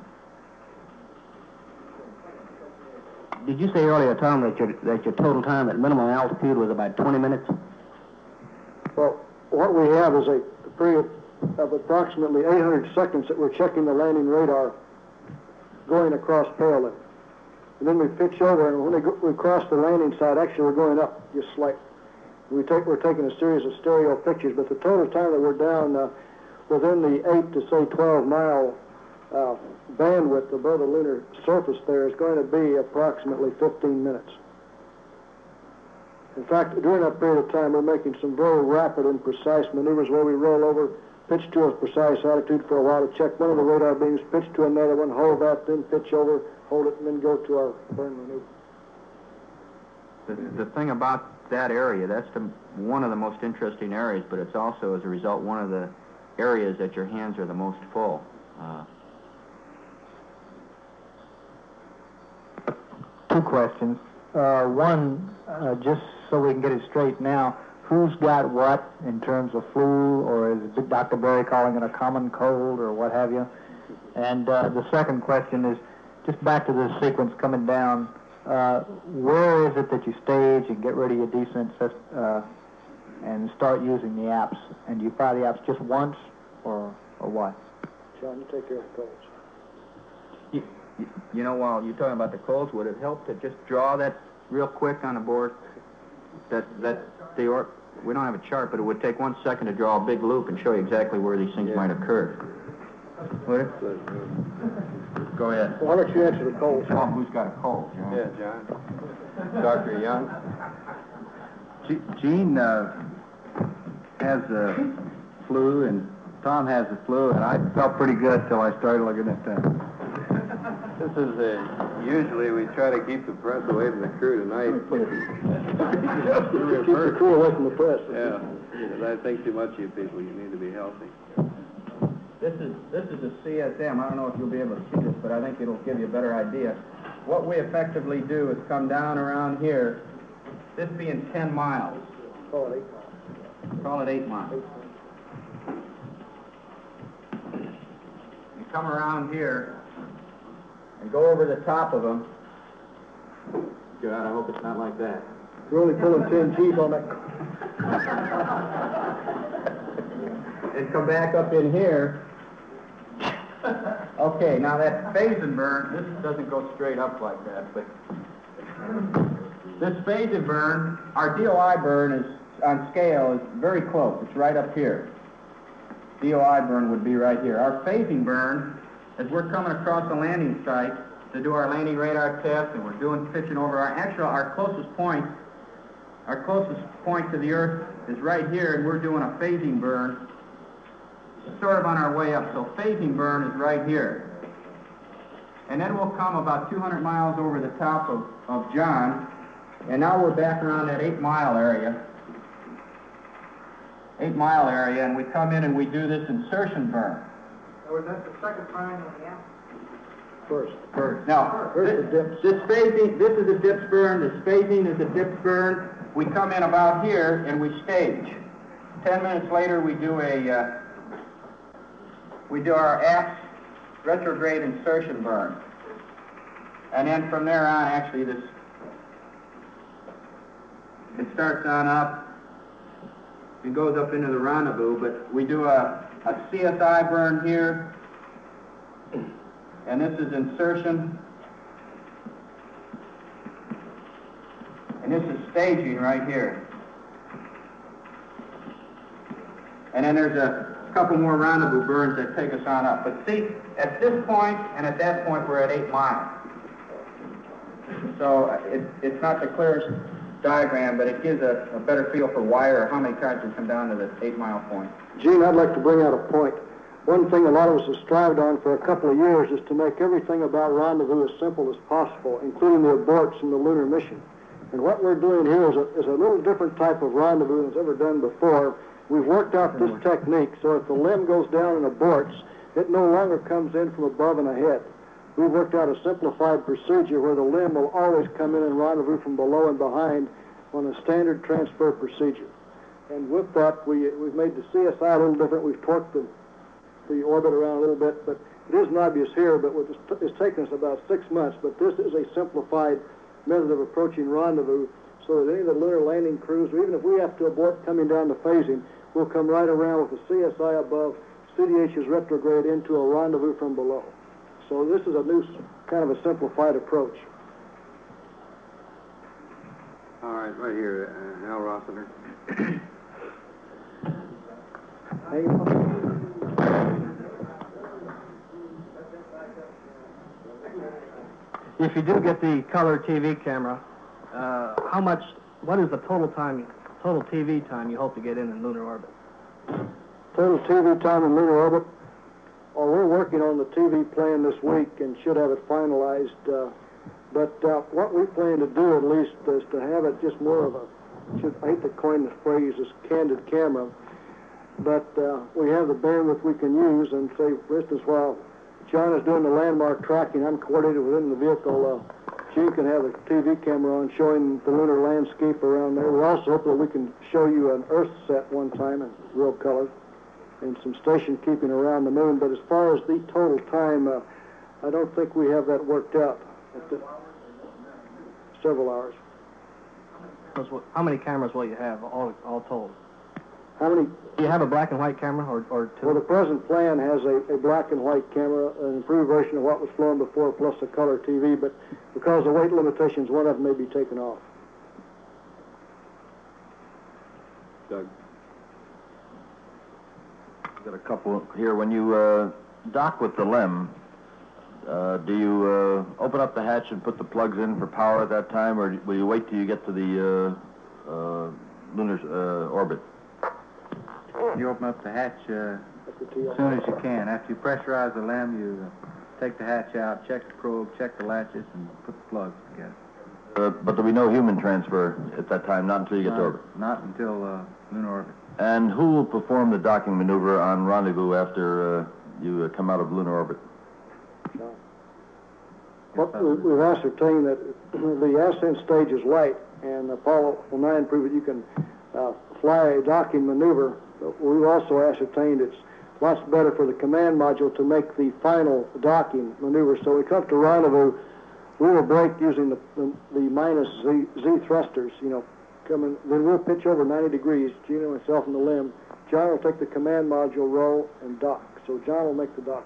Did you say earlier, Tom, that your, that your total time at minimum altitude was about twenty minutes? Well, what we have is a period of approximately eight hundred seconds that we're checking the landing radar going across parallel. And then we pitch over, and when we, go, we cross the landing side, actually we're going up just slightly. We take, we're taking a series of stereo pictures, but the total time that we're down uh, within the eight to, say, twelve mile uh, bandwidth above the lunar surface there is going to be approximately fifteen minutes. In fact, during that period of time, we're making some very rapid and precise maneuvers where we roll over, pitch to a precise altitude for a while to check one of the radar beams, pitch to another one, hold that, then pitch over, hold it, and then go to our burn maneuver. The, the thing about that area, that's the, one of the most interesting areas, but it's also, as a result, one of the areas that your hands are the most full. Uh, Two questions. Uh, one, uh, just so we can get it straight now, who's got what in terms of flu, or is Doctor Berry calling it a common cold, or what have you? And uh, the second question is, just back to this sequence coming down, uh, where is it that you stage and get ready your descent uh, and start using the apps? And do you fire the apps just once, or, or what? John, you take care of the colds. you, you, you know, while you're talking about the colds, would it help to just draw that real quick on the board? That, that the or we don't have a chart, but it would take one second to draw a big loop and show you exactly where these things yeah. might occur. Would it? Go ahead. Well, why don't you answer the cold? Oh, who's got a cold, John? Yeah, John. Doctor Young. Ge- Gene uh, has the flu, and Tom has the flu, and I felt pretty good till I started looking at them. This is a, usually we try to keep the press away from the crew tonight. Keep the crew away from the press. Yeah, because I think too much of you people. You need to be healthy. This is this is a C S M. I don't know if you'll be able to see this, but I think it'll give you a better idea. What we effectively do is come down around here, this being ten miles. Call it eight miles. Call it eight miles. You come around here and go over the top of them. God, I hope it's not like that. You're only pulling ten G's on that. And come back up in here. Okay, now that phase and burn, this doesn't go straight up like that, but this phase and burn, our D O I burn is, on scale, is very close. It's right up here. D O I burn would be right here. Our phasing burn, as we're coming across the landing site to do our landing radar test, and we're doing pitching over our, actual, our closest point, our closest point to the Earth is right here, and we're doing a phasing burn sort of on our way up. So phasing burn is right here. And then we'll come about two hundred miles over the top of, of John, and now we're back around that eight mile area. Eight mile area, and we come in and we do this insertion burn. So is that the second time on the app? First. First. Now, First this, the dips. this phasing, this is a dips burn, this phasing is a dips burn. We come in about here and we stage. Ten minutes later we do a, uh, we do our aft retrograde insertion burn. And then from there on, actually, this, it starts on up, it goes up into the rendezvous, but we do a, a C S I burn here, and this is insertion, and this is staging right here. And then there's a couple more rendezvous burns that take us on up. But see, at this point and at that point, we're at eight miles. So uh, it, it's not the clearest diagram, but it gives a, a better feel for why or how many times we come down to the eight mile point. Gene, I'd like to bring out a point. One thing a lot of us have strived on for a couple of years is to make everything about rendezvous as simple as possible, including the aborts in the lunar mission. And what we're doing here is a, is a little different type of rendezvous than was ever done before. We've worked out this technique so if the limb goes down and aborts, it no longer comes in from above and ahead. We've worked out a simplified procedure where the limb will always come in and rendezvous from below and behind on a standard transfer procedure. And with that, we, we've made the C S I a little different. We've torqued the, the orbit around a little bit, but it isn't obvious here, but it's, it's taken us about six months. But this is a simplified method of approaching rendezvous so that any of the lunar landing crews, or even if we have to abort coming down to phasing, we'll come right around with the C S I above, C D H's retrograde into a rendezvous from below. So this is a new kind of a simplified approach. All right, right here, uh, Al Rossiter. If you do get the color T V camera, uh, how much, what is the total time, total T V time you hope to get in in lunar orbit? Total T V time in lunar orbit? Oh, we're working on the T V plan this week and should have it finalized. Uh, but uh, what we plan to do, at least, is to have it just more of a, should, I hate to coin the phrase, this candid camera, but uh, we have the bandwidth we can use, and say, for instance, while John is doing the landmark tracking, I'm coordinated within the vehicle. Uh, Gene can have the T V camera on showing the lunar landscape around there. We also hope that we can show you an Earth set one time in real color and some station keeping around the moon. But as far as the total time, uh, I don't think we have that worked out. At the, several hours. How many cameras will you have, all, all told? How many? Do you have a black and white camera or, or two? Well, the present plan has a, a black and white camera, an improved version of what was flown before, plus a color T V, but because of weight limitations, one of them may be taken off. Doug. I've got a couple here. When you uh, dock with the limb, uh, do you uh, open up the hatch and put the plugs in for power at that time, or will you wait till you get to the uh, uh, lunar uh, orbit? You open up the hatch uh, as soon as you can. After you pressurize the LEM, you uh, take the hatch out, check the probe, check the latches, and put the plugs together. Uh, but there'll be no human transfer at that time, not until you get not, to orbit? Not until uh, lunar orbit. And who will perform the docking maneuver on rendezvous after uh, you uh, come out of lunar orbit? Well, we've ascertained that the ascent stage is light, and Apollo nine proved that you can uh, fly a docking maneuver. But we've also ascertained it's lots better for the command module to make the final docking maneuver. So we come to rendezvous, we will brake using the, the, the minus Z, Z thrusters, you know, coming, then we'll pitch over ninety degrees, Gina, myself, and the LEM. John will take the command module roll and dock. So John will make the dock.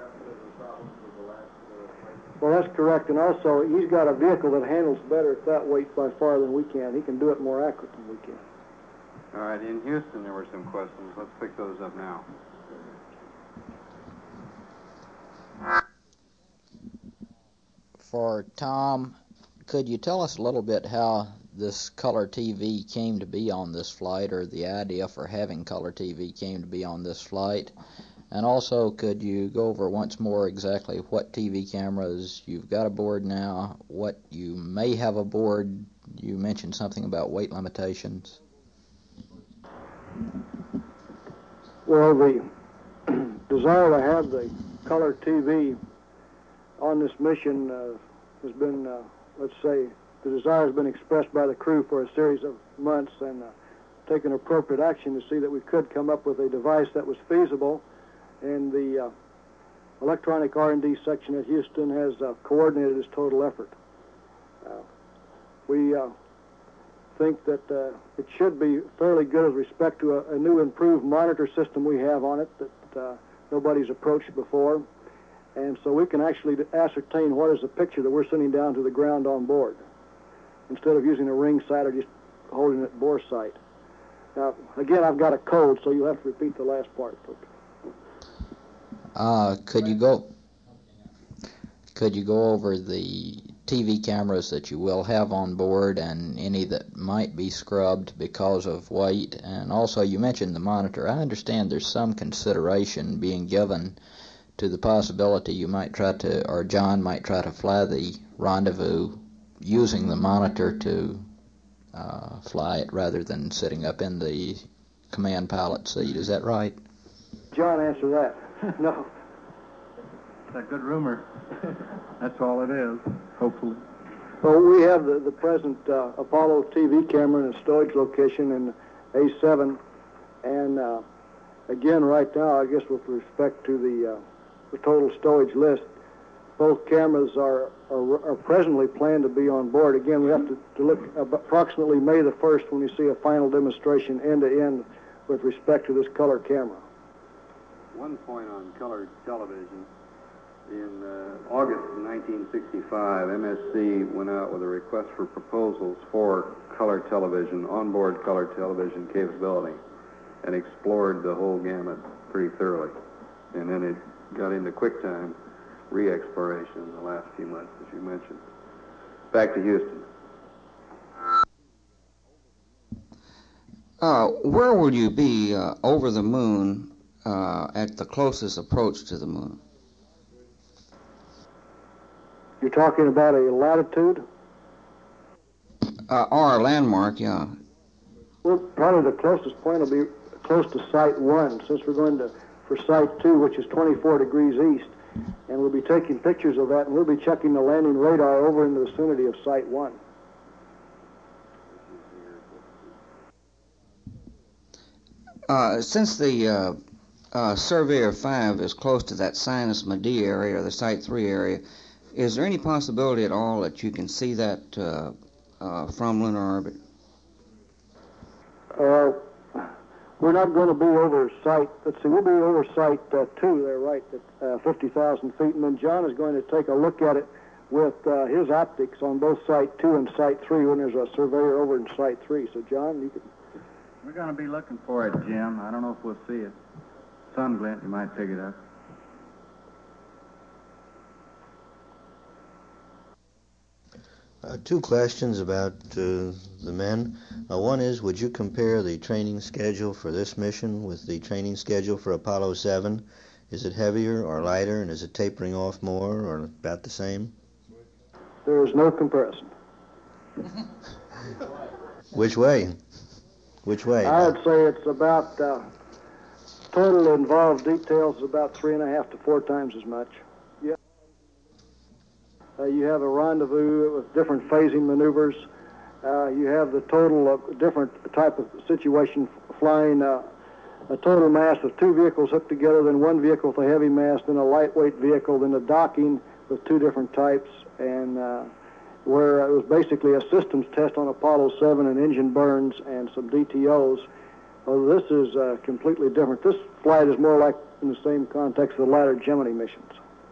Well, that's correct, and also he's got a vehicle that handles better at that weight by far than we can. He can do it more accurate than we can. All right, in Houston there were some questions. Let's pick those up now. For Tom, could you tell us a little bit how this color T V came to be on this flight, or the idea for having color T V came to be on this flight? And also, could you go over once more exactly what T V cameras you've got aboard now, what you may have aboard? You mentioned something about weight limitations. Well, the desire to have the color T V on this mission uh, has been, uh, let's say, the desire has been expressed by the crew for a series of months, and uh, taken appropriate action to see that we could come up with a device that was feasible. And the uh, electronic R and D section at Houston has uh, coordinated this total effort. Uh, we uh, think that uh, it should be fairly good with respect to a, a new improved monitor system we have on it that uh, nobody's approached before. And so we can actually ascertain what is the picture that we're sending down to the ground on board, instead of using a ring sight or just holding it bore sight. Now, again, I've got a code, so you'll have to repeat the last part. Uh, could you go could you go over the T V cameras that you will have on board and any that might be scrubbed because of weight? And also, you mentioned the monitor. I understand there's some consideration being given to the possibility you might try to, or John might try to fly the rendezvous using the monitor to uh, fly it rather than sitting up in the command pilot seat. Is that right? John, answer that. No. It's a good rumor. That's all it is, hopefully. Well, we have the, the present uh, Apollo T V camera in a stowage location in A seven. And uh, again, right now, I guess with respect to the, uh, the total stowage list, both cameras are, are, are presently planned to be on board. Again, we have to, to look approximately May the first when you see a final demonstration end-to-end with respect to this color camera. One point on color television. In uh, August of nineteen sixty-five, M S C went out with a request for proposals for color television, onboard color television capability, and explored the whole gamut pretty thoroughly. And then it got into QuickTime re-exploration in the last few months, as you mentioned. Back to Houston. Uh, where will you be uh, over the moon uh, at the closest approach to the moon? You're talking about a latitude? Uh, or a landmark, yeah. Well, probably the closest point will be close to Site one, since we're going to for Site two, which is twenty-four degrees east. And we'll be taking pictures of that, and we'll be checking the landing radar over in the vicinity of Site one. Uh, since the uh, uh, Surveyor five is close to that Sinus Medea area, or the Site three area, is there any possibility at all that you can see that uh, uh, from lunar orbit? Uh, we're not going to be over Site, let's see, we'll be over Site uh, two there, right, at uh, fifty thousand feet, and then John is going to take a look at it with uh, his optics on both Site two and Site three when there's a surveyor over in Site three. So, John, you can... We're going to be looking for it, Jim. I don't know if we'll see it. Sun glint, you might pick it up. Uh, two questions about uh, the men. Uh, one is, would you compare the training schedule for this mission with the training schedule for Apollo seven? Is it heavier or lighter, and is it tapering off more or about the same? There is no comparison. Which way? Which way? I would say it's about, uh, total involved details is about three and a half to four times as much. Yeah. Uh, you have a rendezvous with different phasing maneuvers. Uh, you have the total of different type of situation, flying uh, a total mass of two vehicles hooked together, then one vehicle with a heavy mass, then a lightweight vehicle, then a docking with two different types, and uh, where it was basically a systems test on Apollo seven and engine burns and some D T Os. Well, this is uh, completely different. This flight is more like in the same context of the latter Gemini missions.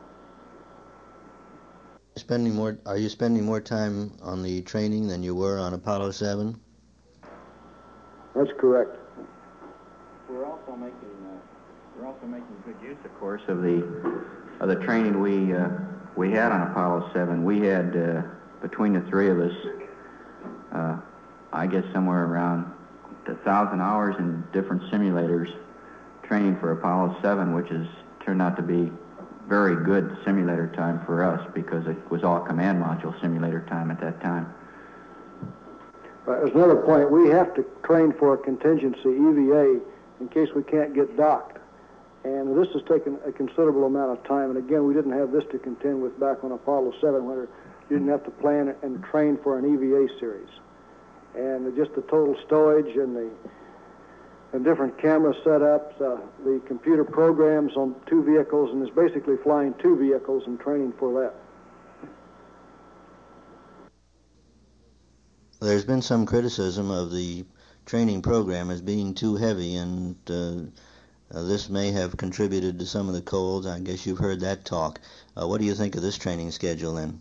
Spending more? Are you spending more time on the training than you were on Apollo seven? That's correct. We're also making uh, we're also making good use, of course, of the of the training we uh, we had on Apollo seven. We had uh, between the three of us, uh, I guess somewhere around a thousand hours in different simulators training for Apollo seven, which has turned out to be very good simulator time for us because it was all command module simulator time at that time. Right, there's another point. We have to train for a contingency E V A in case we can't get docked. And this has taken a considerable amount of time. And again, we didn't have this to contend with back on Apollo seven, where you didn't have to plan and train for an E V A series. And just the total stowage and the and different camera setups, uh, the computer programs on two vehicles, and it's basically flying two vehicles and training for that. There's been some criticism of the training program as being too heavy, and uh, uh, this may have contributed to some of the colds. I guess you've heard that talk. Uh, what do you think of this training schedule, then?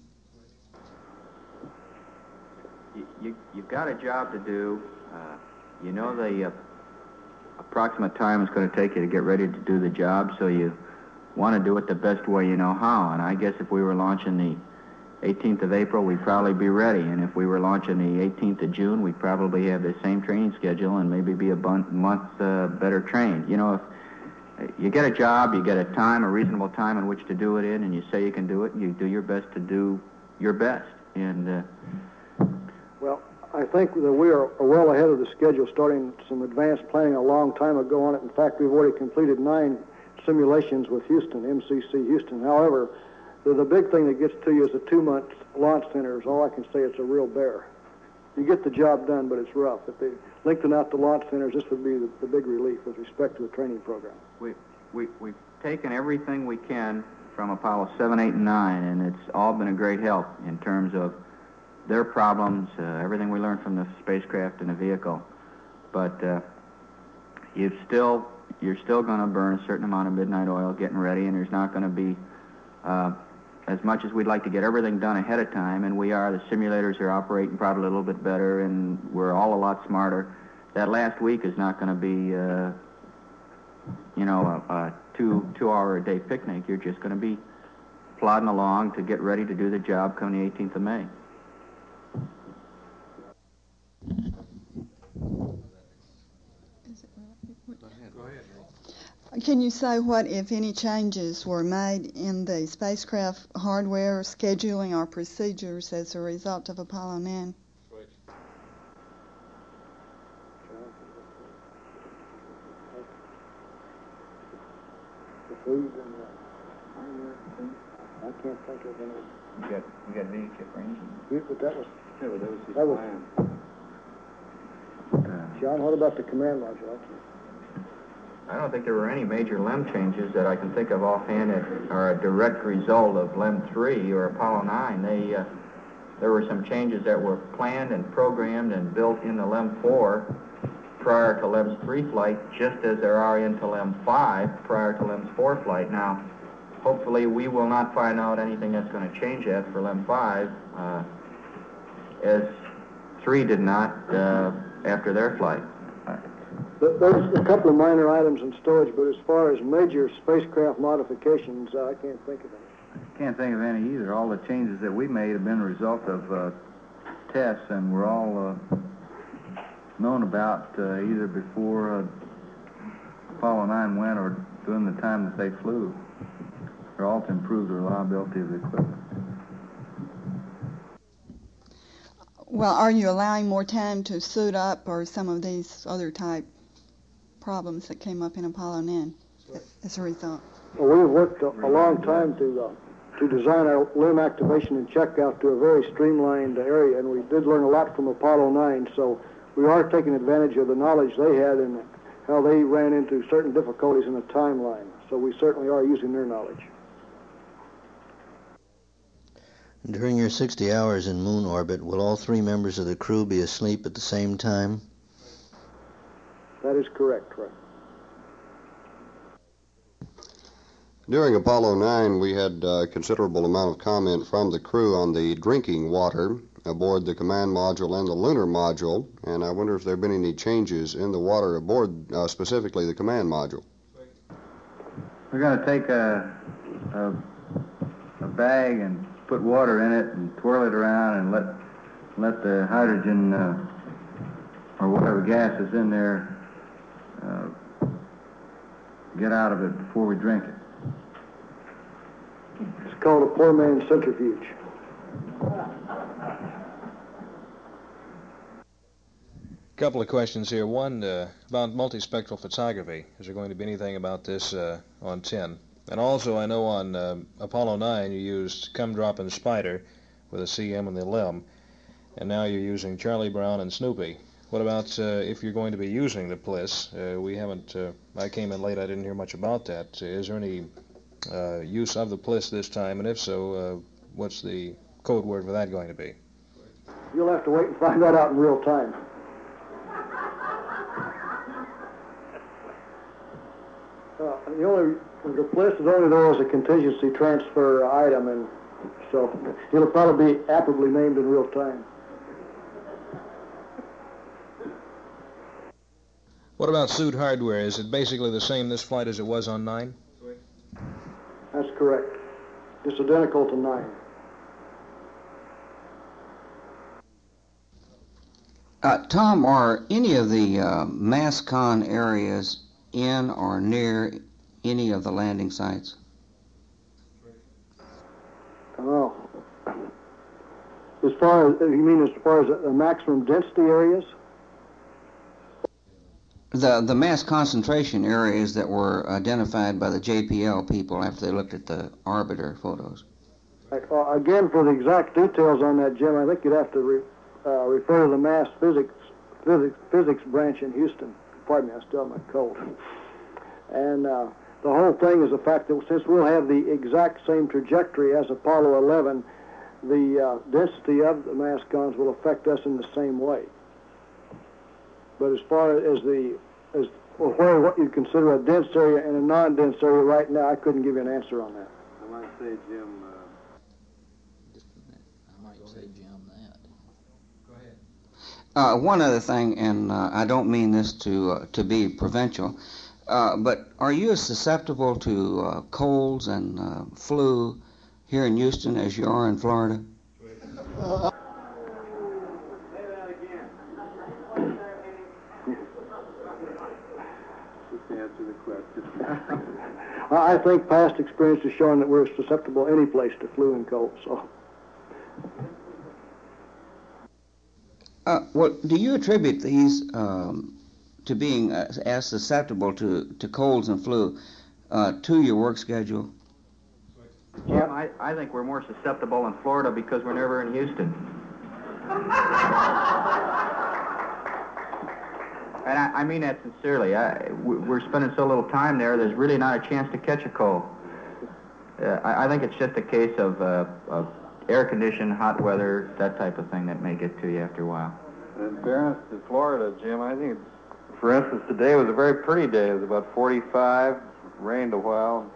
You, you, you've got a job to do. Uh, you know the uh, approximate time it's going to take you to get ready to do the job, so you want to do it the best way you know how. And I guess if we were launching the eighteenth of April, we'd probably be ready. And if we were launching the eighteenth of June, we'd probably have the same training schedule and maybe be a bun- month uh, better trained. You know, if you get a job, you get a time, a reasonable time in which to do it in, and you say you can do it, you do your best to do your best. And uh, well, I think that we are well ahead of the schedule, starting some advanced planning a long time ago on it. In fact, we've already completed nine simulations with Houston, M C C Houston. However, the, the big thing that gets to you is the two-month launch center. Is all I can say. It's a real bear. You get the job done, but it's rough. If they lengthen out the launch centers, this would be the, the big relief with respect to the training program. We, we, we've taken everything we can from Apollo seven, eight, and nine, and it's all been a great help in terms of their problems, uh, everything we learned from the spacecraft and the vehicle. But uh, you've still, you're still going to burn a certain amount of midnight oil getting ready, and there's not going to be uh, as much as we'd like to get everything done ahead of time, and we are. The simulators are operating probably a little bit better, and we're all a lot smarter. That last week is not going to be, uh, you know, a, a two, two-hour-a-day picnic. You're just going to be plodding along to get ready to do the job come the eighteenth of May. Can you say what, if any, changes were made in the spacecraft hardware, scheduling, or procedures as a result of Apollo nine? The food and the I can't think of any. You got, you got V chip range? But that was, Yeah, but that was his that was, plan. Uh, John, what about the command module? I can't. I don't think there were any major L E M changes that I can think of offhand that are a direct result of L E M three or Apollo nine. They, uh, there were some changes that were planned and programmed and built into L E M four prior to L E M's three flight, just as there are into L E M five prior to L E M's four flight. Now, hopefully we will not find out anything that's going to change that for L E M five, uh, as three did not uh, after their flight. There's a couple of minor items in storage, but as far as major spacecraft modifications, uh, I can't think of any. I can't think of any either. All the changes that we made have been a result of uh, tests, and were all uh, known about uh, either before uh, Apollo nine went or during the time that they flew. They're all to improve the reliability of the equipment. Well, are you allowing more time to suit up or some of these other type problems that came up in Apollo nine as a result? Well, we've worked a, a long time to uh, to design our limb activation and checkout to a very streamlined area, and we did learn a lot from Apollo nine, so we are taking advantage of the knowledge they had and how they ran into certain difficulties in the timeline. So we certainly are using their knowledge. During your sixty hours in moon orbit, will all three members of the crew be asleep at the same time? That is correct, right. During Apollo nine, we had a considerable amount of comment from the crew on the drinking water aboard the command module and the lunar module, and I wonder if there have been any changes in the water aboard, uh, specifically the command module. We're going to take a, a, a bag and put water in it and twirl it around and let let the hydrogen uh, or whatever gas is in there uh, get out of it before we drink it. It's called a poor man's centrifuge. Couple of questions here. One, uh, about multispectral photography. Is there going to be anything about this uh, on ten? And also, I know on uh, Apollo nine you used Cumdrop and Spider with a C M and the L E M, and now you're using Charlie Brown and Snoopy. What about uh, if you're going to be using the P L I S? Uh, we haven't, uh, I came in late, I didn't hear much about that. Is there any uh, use of the P L I S this time, and if so, uh, what's the code word for that going to be? You'll have to wait and find that out in real time. Uh, the only, the P L I S is only there as a contingency transfer item, and so it'll probably be aptly named in real time. What about suit hardware? Is it basically the same this flight as it was on nine? That's correct. It's identical to nine. Uh, Tom, are any of the uh, MASCON areas in or near any of the landing sites? Oh. As far as, you mean as far as the maximum density areas? The the mass concentration areas that were identified by the J P L people after they looked at the orbiter photos. Right. Well, again, for the exact details on that, Jim, I think you'd have to re, uh, refer to the mass physics, physics physics branch in Houston. Pardon me, I still have my cold. And uh, the whole thing is the fact that since we'll have the exact same trajectory as Apollo eleven, the uh, density of the MASCONs will affect us in the same way. But as far as the, as well, where what you consider a dense area and a non-dense area right now, I couldn't give you an answer on that. I might say, Jim. Uh, Just a minute. I might say, Jim, that. Go ahead. Uh, one other thing, and uh, I don't mean this to uh, to be provincial, uh, but are you as susceptible to uh, colds and uh, flu here in Houston as you are in Florida? Uh, answer the question. I think past experience has shown that we're susceptible any place to flu and cold. So, uh, well, do you attribute these um, to being as, as susceptible to, to colds and flu uh, to your work schedule? Jim, I, I think we're more susceptible in Florida because we're never in Houston. And I, I mean that sincerely. I, we're spending so little time there, there's really not a chance to catch a cold. Uh, I, I think it's just a case of, uh, of air conditioned, hot weather, that type of thing that may get to you after a while. In fairness to Florida, Jim, I think, for instance, today was a very pretty day. It was about forty-five, rained a while.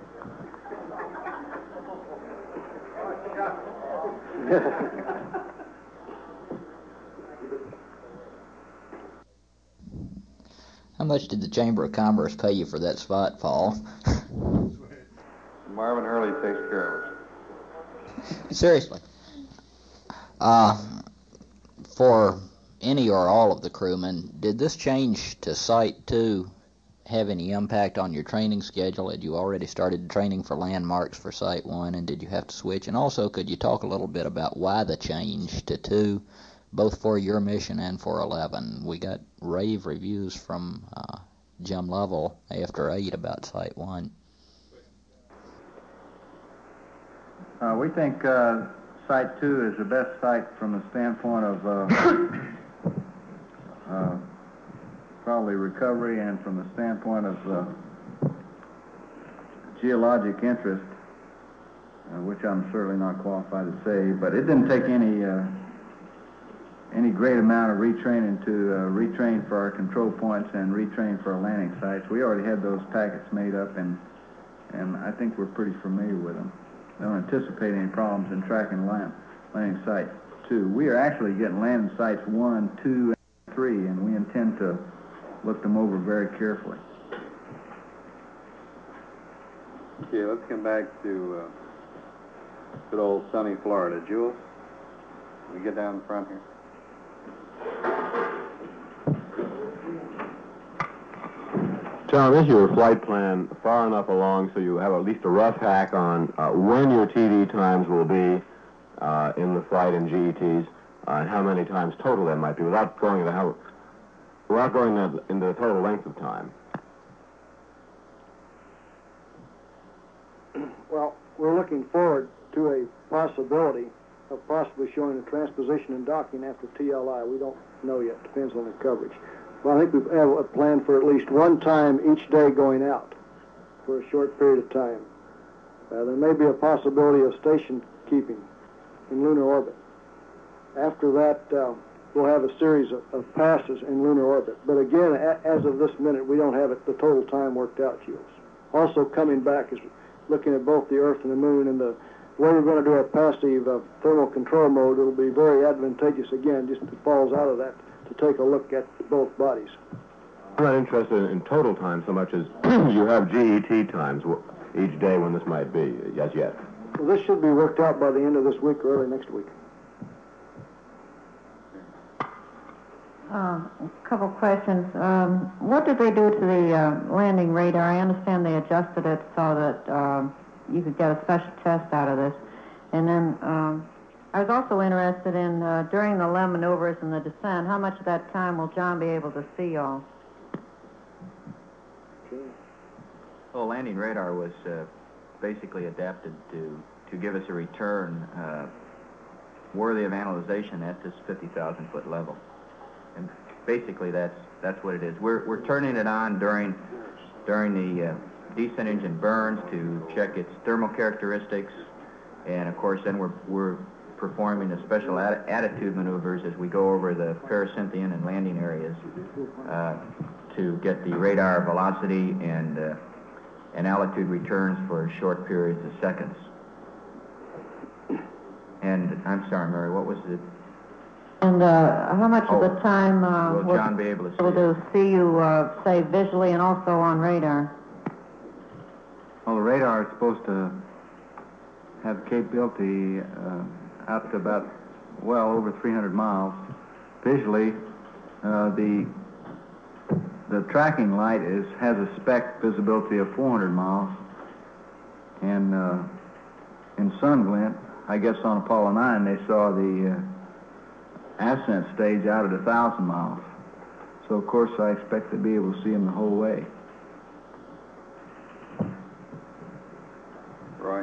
How much did the Chamber of Commerce pay you for that spot, Paul? Marvin Hurley takes care of it. Seriously. Uh, for any or all of the crewmen, did this change to Site two have any impact on your training schedule? Had you already started training for landmarks for Site one, and did you have to switch? And also, could you talk a little bit about why the change to two, both for your mission and for eleven? We got rave reviews from uh, Jim Lovell after eight about Site one. Uh, we think uh, Site two is the best site from the standpoint of uh, uh, probably recovery and from the standpoint of uh, geologic interest, uh, which I'm certainly not qualified to say, but it didn't take any uh, any great amount of retraining to uh, retrain for our control points and retrain for our landing sites. We already had those packets made up, and and I think we're pretty familiar with them. I don't anticipate any problems in tracking land, landing site two. We are actually getting landing sites one, two, and three, and we intend to look them over very carefully. Okay, let's come back to uh, good old sunny Florida. Jules, we get down in front here. Tom, is your flight plan far enough along so you have at least a rough hack on uh, when your T V times will be uh, in the flight in G E Ts, uh, and how many times total that might be, without going into how, without going into the total length of time? Well, we're looking forward to a possibility of possibly showing a transposition and docking after T L I. We don't know yet. Depends on the coverage. Well, I think we have a plan for at least one time each day going out for a short period of time. Uh, there may be a possibility of station keeping in lunar orbit. After that, uh, we'll have a series of, of passes in lunar orbit. But again, a, as of this minute, we don't have it, the total time worked out, Jules. Also coming back is looking at both the Earth and the Moon, and the way we're going to do our passive uh, thermal control mode, it'll be very advantageous, again, just it falls out of that, to take a look at both bodies. I'm not interested in total time so much as you have G E T times each day when this might be, as yet. Well, this should be worked out by the end of this week or early next week. Uh, a couple questions. Um, what did they do to the uh, landing radar? I understand they adjusted it so that um, you could get a special test out of this. And then um, I was also interested in, uh, during the Lem maneuvers and the descent, how much of that time will John be able to see y'all? Well, landing radar was uh, basically adapted to, to give us a return uh, worthy of analyzation at this fifty thousand foot level. And basically that's that's what it is. We're, we're turning it on during, during the uh, descent engine burns to check its thermal characteristics, and of course then we're, we're performing the special atti attitude maneuvers as we go over the pericynthian and landing areas uh, to get the radar velocity and, uh, and altitude returns for short periods of seconds. And I'm sorry, Mary, what was it? And uh, how much Oh, of the time uh, will John be able to see able to see you, uh, say, visually and also on radar? Well, the radar is supposed to have capability uh, out to about, well, over three hundred miles. Visually, uh, the the tracking light is has a spec visibility of four hundred miles, and uh, in Sunglint, I guess on Apollo nine, they saw the uh, ascent stage out at one thousand miles. So, of course, I expect to be able to see him the whole way. Roy?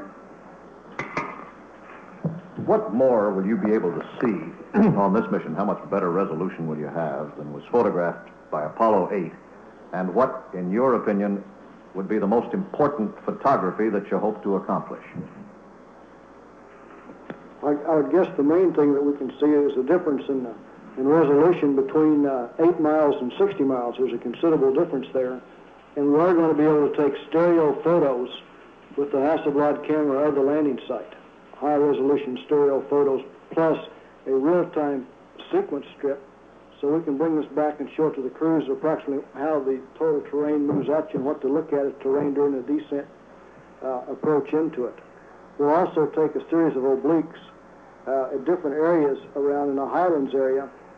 What more will you be able to see on this mission? How much better resolution will you have than was photographed by Apollo eight? And what, in your opinion, would be the most important photography that you hope to accomplish? I, I would guess the main thing that we can see is the difference in, uh, in resolution between uh, eight miles and sixty miles. There's a considerable difference there. And we are going to be able to take stereo photos with the Hasselblad camera of the landing site. High-resolution stereo photos, plus a real-time sequence strip, so we can bring this back and show it to the crews approximately how the total terrain moves at you and what to look at as terrain during the descent uh, approach into it. We'll also take a series of obliques uh, at different areas around in the highlands area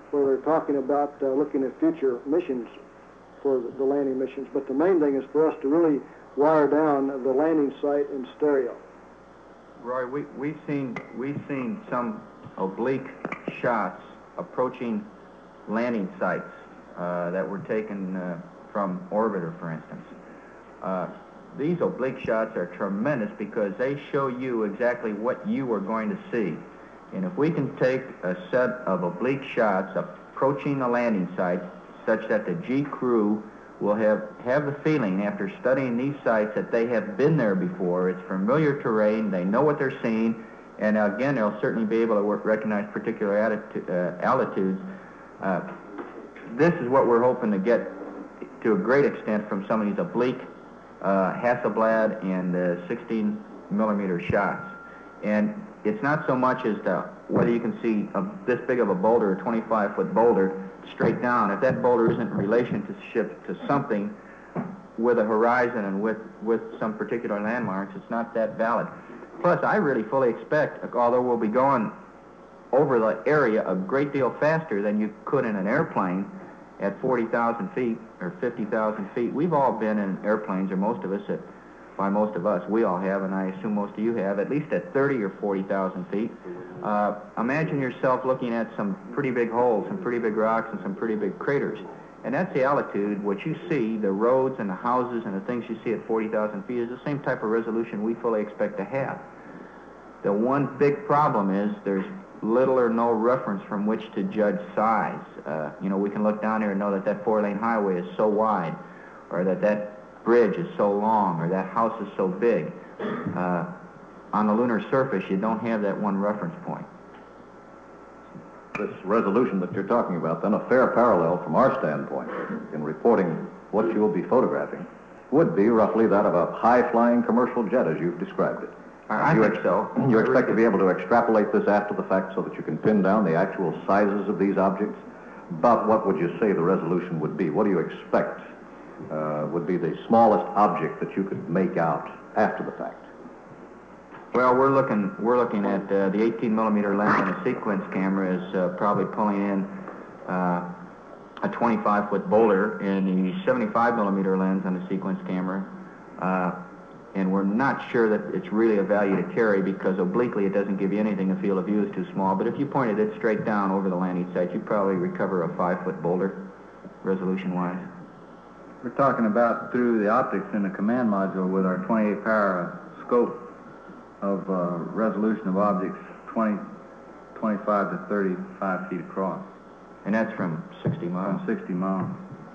where they're talking about uh, looking at future missions for the, the landing missions. But the main thing is for us to really wire down the landing site in stereo. Roy, we, we've seen we've seen some oblique shots approaching landing sites uh, that were taken uh, from orbiter, for instance. Uh, these oblique shots are tremendous because they show you exactly what you are going to see. And if we can take a set of oblique shots approaching the landing site such that the G crew will have, have the feeling after studying these sites that they have been there before, it's familiar terrain, they know what they're seeing, and again, they'll certainly be able to work, recognize particular attitude, uh, altitudes. Uh, this is what we're hoping to get to a great extent from some of these oblique uh, Hasselblad and uh, sixteen millimeter shots. And it's not so much as to whether you can see a, this big of a boulder, a twenty-five foot boulder, straight down. If that boulder isn't in relationship to something with a horizon and with, with some particular landmarks, it's not that valid. Plus, I really fully expect, although we'll be going over the area a great deal faster than you could in an airplane at forty thousand feet or fifty thousand feet. We've all been in airplanes, or most of us, at, by most of us, we all have, and I assume most of you have, at least at thirty or forty thousand feet. Uh, imagine yourself looking at some pretty big holes, some pretty big rocks, and some pretty big craters. And that's the altitude. What you see, the roads and the houses and the things you see at forty thousand feet is the same type of resolution we fully expect to have. The one big problem is there's little or no reference from which to judge size. Uh, you know, we can look down here and know that that four-lane highway is so wide, or that that bridge is so long, or that house is so big. Uh, on the lunar surface, you don't have that one reference point. This resolution that you're talking about, then a fair parallel from our standpoint in reporting what you will be photographing would be roughly that of a high-flying commercial jet as you've described it. I you think so. You expect to be able to extrapolate this after the fact so that you can pin down the actual sizes of these objects? About what would you say the resolution would be? What do you expect uh, would be the smallest object that you could make out after the fact? Well, we're looking we're looking at uh, the eighteen millimeter lens on a sequence camera is uh, probably pulling in uh, a twenty-five foot boulder, and the seventy-five millimeter lens on a sequence camera. Uh, and we're not sure that it's really a value to carry because obliquely it doesn't give you anything. The field of view is too small. But if you pointed it straight down over the landing site, you'd probably recover a five foot boulder, resolution-wise. We're talking about through the optics in the command module with our twenty-eight power scope of uh, resolution of objects twenty, twenty-five to thirty-five feet across. And that's from sixty miles? From sixty miles.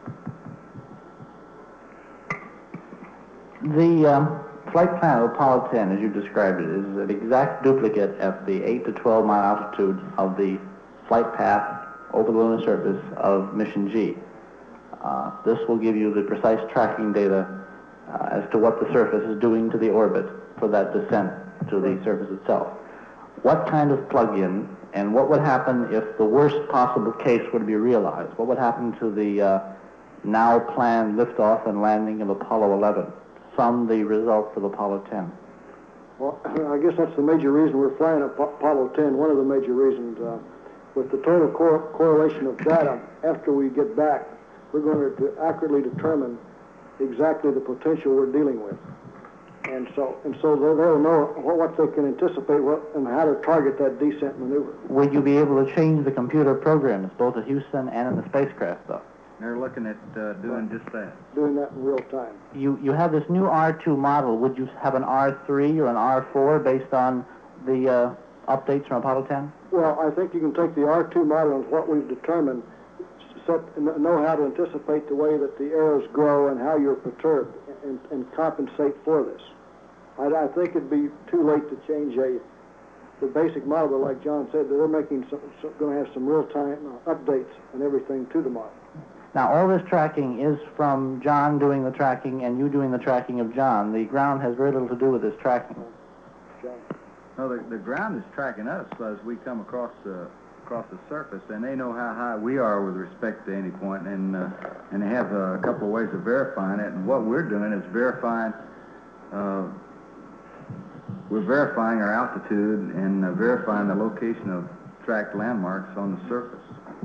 The um, flight plan of Apollo ten, as you described it, is an exact duplicate at the eight to twelve mile altitude of the flight path over the lunar surface of Mission G. Uh, this will give you the precise tracking data uh, as to what the surface is doing to the orbit for that descent to the surface itself. What kind of plug-in, and what would happen if the worst possible case were to be realized? What would happen to the uh, now planned liftoff and landing of Apollo eleven from the results of Apollo ten? Well, I guess that's the major reason we're flying Apollo ten, one of the major reasons. Uh, with the total cor correlation of data, after we get back, we're going to accurately determine exactly the potential we're dealing with. And so, and so they'll, they'll know what they can anticipate what, and how to target that descent maneuver. Would you be able to change the computer programs, both at Houston and in the spacecraft, though? They're looking at uh, doing just that. Doing that in real time. You, you have this new R two model. Would you have an R three or an R four based on the uh, updates from Apollo ten? Well, I think you can take the R two model and what we've determined, set, know how to anticipate the way that the arrows grow and how you're perturbed, and, and compensate for this. I, I think it'd be too late to change a the basic model, but like John said, they're making some, some going to have some real-time uh, updates and everything to the model. Now, all this tracking is from John doing the tracking and you doing the tracking of John. The ground has very little to do with this tracking. John. No, the, the ground is tracking us as we come across the across the surface, and they know how high we are with respect to any point, and uh, and they have uh, a couple of ways of verifying it. And what we're doing is verifying. Uh, we're verifying our altitude and uh, verifying the location of tracked landmarks on the surface.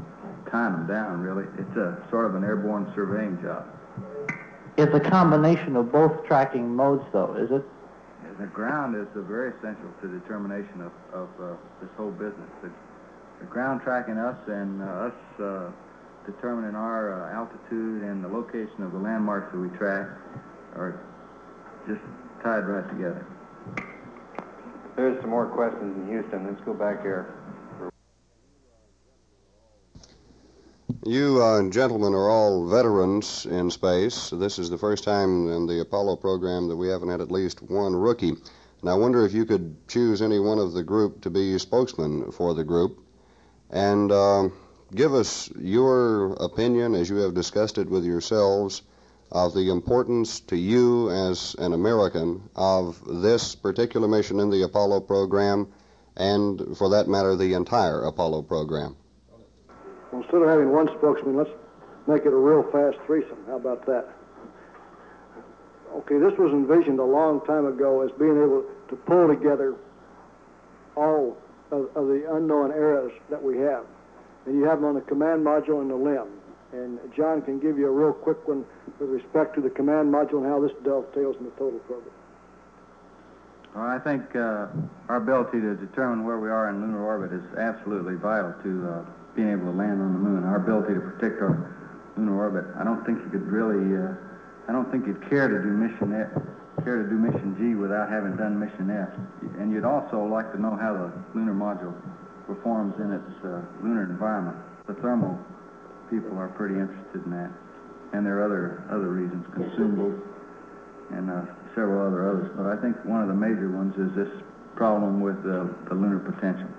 tying them down, really. It's a sort of an airborne surveying job. It's a combination of both tracking modes, though, is it? The ground is uh, very essential to the determination of, of uh, this whole business. The, the ground tracking us and uh, us uh, determining our uh, altitude and the location of the landmarks that we track are just tied right together. There's some more questions in Houston. Let's go back here. You uh, gentlemen are all veterans in space. This is the first time in the Apollo program that we haven't had at least one rookie. And I wonder if you could choose any one of the group to be spokesman for the group and uh, give us your opinion, as you have discussed it with yourselves, of the importance to you as an American of this particular mission in the Apollo program and, for that matter, the entire Apollo program. Well, instead of having one spokesman, let's make it a real fast threesome. How about that? Okay, this was envisioned a long time ago as being able to pull together all of, of the unknown eras that we have. And you have them on the command module and the limb. And John can give you a real quick one with respect to the command module and how this dovetails in the total program. Well, I think uh, our ability to determine where we are in lunar orbit is absolutely vital to uh, being able to land on the moon. Our ability to predict our lunar orbit. I don't think you could really, uh, I don't think you'd care to do mission F, care to do mission G without having done mission F. And you'd also like to know how the lunar module performs in its uh, lunar environment. The thermal people are pretty interested in that. And there are other, other reasons, consumables and uh, several other others. But I think one of the major ones is this problem with uh, the lunar potential.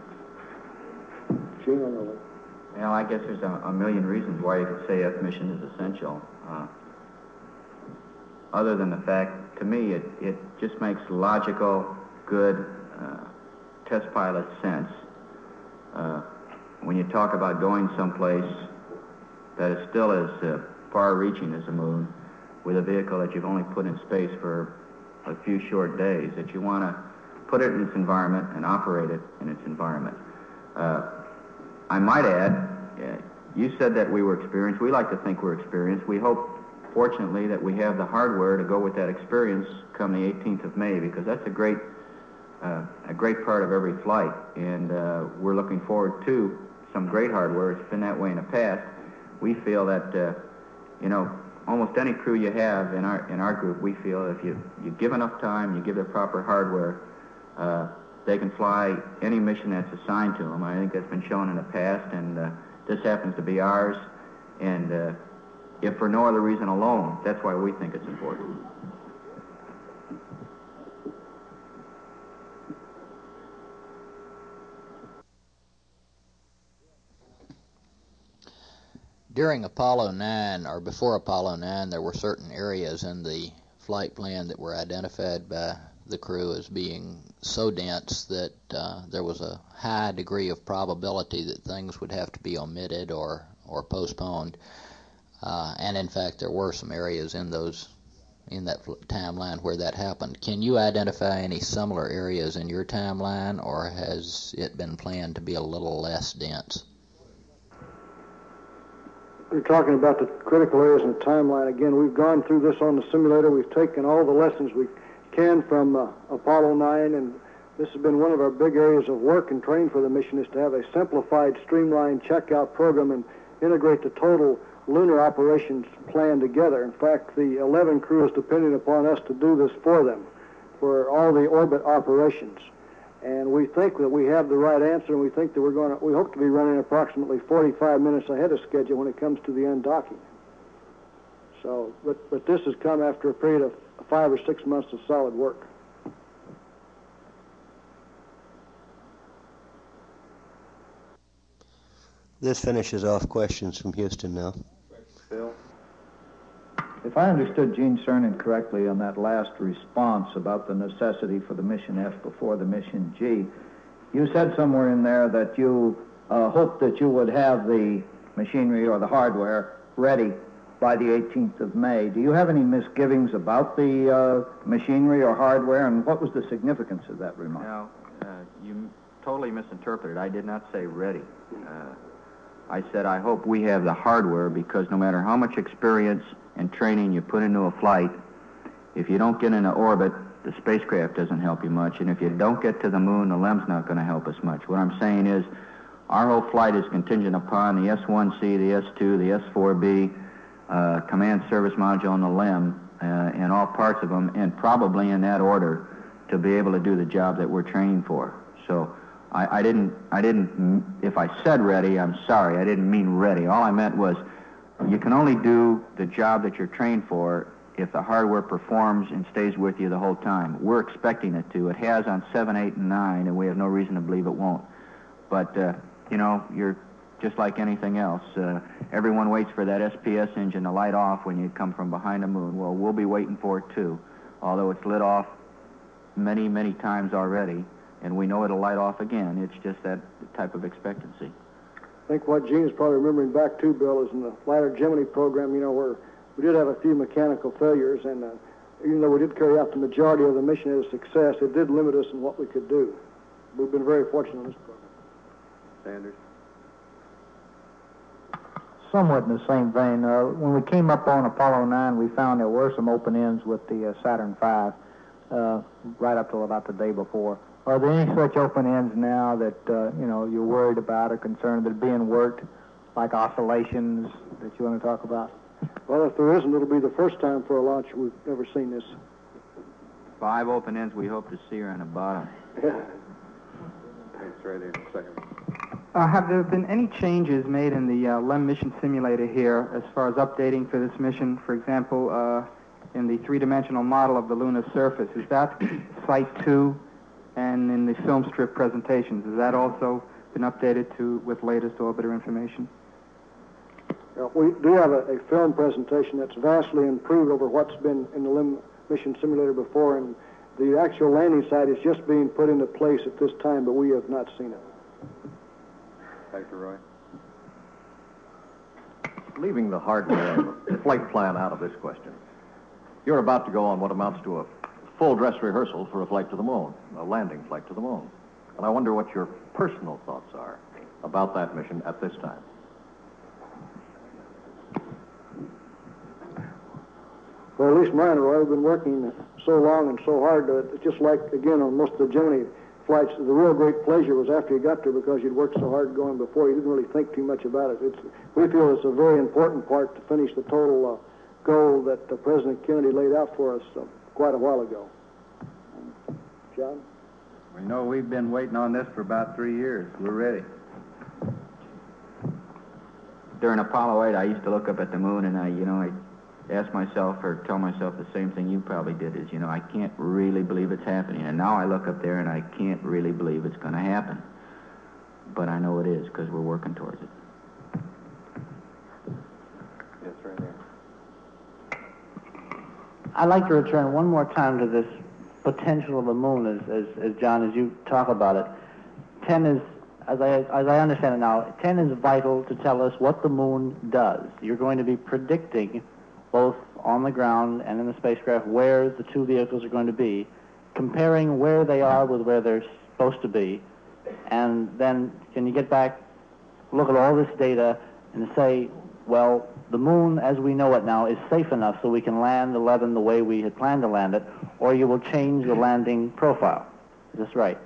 Well, I guess there's a, a million reasons why you could say F mission is essential. Uh, other than the fact, to me, it, it just makes logical, good uh, test pilot sense. Uh, when you talk about going someplace that is still as uh, far-reaching as the moon, with a vehicle that you've only put in space for a few short days, that you want to put it in its environment and operate it in its environment. Uh, I might add, uh, you said that we were experienced. We like to think we're experienced. We hope, fortunately, that we have the hardware to go with that experience come the eighteenth of May, because that's a great, uh, a great part of every flight. And uh, we're looking forward to some great hardware. It's been that way in the past. We feel that, uh, you know, almost any crew you have in our in our group, we feel if you, you give enough time, you give the proper hardware, uh, they can fly any mission that's assigned to them. I think that's been shown in the past, and uh, this happens to be ours. And uh, if for no other reason alone, that's why we think it's important. During Apollo nine, or before Apollo nine, there were certain areas in the flight plan that were identified by the crew as being so dense that uh, there was a high degree of probability that things would have to be omitted or, or postponed. Uh, and in fact, there were some areas in those in that timeline where that happened. Can you identify any similar areas in your timeline, or has it been planned to be a little less dense? You're talking about the critical areas in the timeline. Again, we've gone through this on the simulator. We've taken all the lessons we can from uh, Apollo nine, and this has been one of our big areas of work and training for the mission, is to have a simplified, streamlined checkout program and integrate the total lunar operations plan together. In fact, the eleven crew is depending upon us to do this for them, for all the orbit operations. And we think that we have the right answer, and we think that we're going to, we hope to be running approximately forty-five minutes ahead of schedule when it comes to the undocking. So, but, but this has come after a period of five or six months of solid work. This finishes off questions from Houston now. Phil? If I understood Gene Cernan correctly on that last response about the necessity for the mission F before the mission G, you said somewhere in there that you uh, hoped that you would have the machinery or the hardware ready by the eighteenth of May. Do you have any misgivings about the uh, machinery or hardware, and what was the significance of that remark? No, uh, you totally misinterpreted. I did not say ready. Uh, I said, I hope we have the hardware, because no matter how much experience and training you put into a flight, if you don't get into orbit, the spacecraft doesn't help you much. And if you don't get to the moon, the LEM's not going to help us much. What I'm saying is, our whole flight is contingent upon the S one C, the S two, the S four B, uh, command service module, and the LEM, uh, and all parts of them, and probably in that order, to be able to do the job that we're training for. So I, I didn't, I didn't, if I said ready, I'm sorry, I didn't mean ready. All I meant was, you can only do the job that you're trained for if the hardware performs and stays with you the whole time. We're expecting it to. It has on seven, eight, and nine, and we have no reason to believe it won't. But, uh, you know, you're just like anything else. Uh, everyone waits for that S P S engine to light off when you come from behind the moon. Well, we'll be waiting for it, too, although it's lit off many, many times already, and we know it'll light off again. It's just that type of expectancy. I think what Gene is probably remembering back to, Bill, is in the latter Gemini program, you know, where we did have a few mechanical failures, and uh, even though we did carry out the majority of the mission as a success, it did limit us in what we could do. We've been very fortunate on this program. Sanders? Somewhat in the same vein, uh, when we came up on Apollo nine, we found there were some open ends with the uh, Saturn five, uh, right up till about the day before. Are there any such open ends now that, uh, you know, you're worried about or concerned that are being worked, like oscillations that you want to talk about? Well, if there isn't, it'll be the first time for a launch we've ever seen this. Five open ends we hope to see are on the bottom. Yeah. Thanks, right there. Second. Uh, have there been any changes made in the uh, LEM mission simulator here as far as updating for this mission? For example, uh, in the three-dimensional model of the lunar surface, is that Site two? And in the film strip presentations, has that also been updated to with latest orbiter information? Uh, we do have a, a film presentation that's vastly improved over what's been in the LEM mission simulator before, and the actual landing site is just being put into place at this time, but we have not seen it. Doctor Roy? Leaving the hardware, the flight plan out of this question, you're about to go on what amounts to a full dress rehearsal for a flight to the moon, a landing flight to the moon. And I wonder what your personal thoughts are about that mission at this time. Well, at least mine, Roy, we've been working so long and so hard that it's just like, again, on most of the Gemini flights, the real great pleasure was after you got there because you'd worked so hard going before. You didn't really think too much about it. It's, we feel it's a very important part to finish the total uh, goal that uh, President Kennedy laid out for us uh, quite a while ago. John? We know we've been waiting on this for about three years. We're ready. During Apollo eight, I used to look up at the moon, and I, you know, I ask myself or tell myself the same thing you probably did, is, you know, I can't really believe it's happening. And now I look up there and I can't really believe it's going to happen. But I know it is, because we're working towards it. Yes, right there. I'd like to return one more time to this potential of the moon, as, as, as John, as you talk about it. ten is, as I, as I understand it now, ten is vital to tell us what the moon does. You're going to be predicting, both on the ground and in the spacecraft, where the two vehicles are going to be, comparing where they are with where they're supposed to be, and then can you get back, look at all this data, and say, well, the moon, as we know it now, is safe enough so we can land eleven the way we had planned to land it, or you will change the landing profile. Is this right?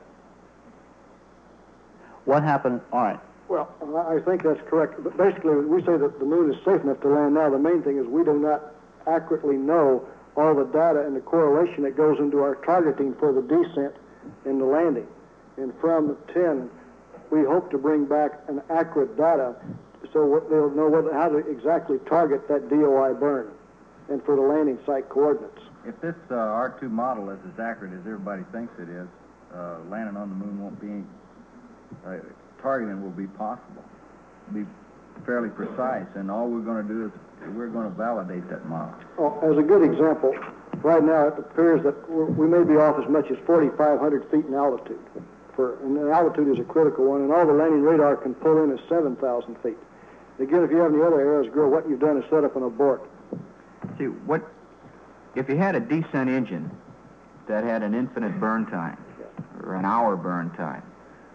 What happened? All right. Well, I think that's correct. But basically, we say that the moon is safe enough to land now. The main thing is we do not accurately know all the data and the correlation that goes into our targeting for the descent and the landing. And from ten, we hope to bring back an accurate data so they'll know what, how to exactly target that D O I burn and for the landing site coordinates. If this uh, R two model is as accurate as everybody thinks it is, uh, landing on the moon won't be, uh, targeting will be possible. It'll be fairly precise, and all we're going to do is we're going to validate that model. Oh, as a good example, right now it appears that we're, we may be off as much as forty-five hundred feet in altitude. For, and the altitude is a critical one, and all the landing radar can pull in is seven thousand feet. Again, if you have any other errors, girl, what you've done is set up an abort. See, what, if you had a descent engine that had an infinite burn time, or an hour burn time,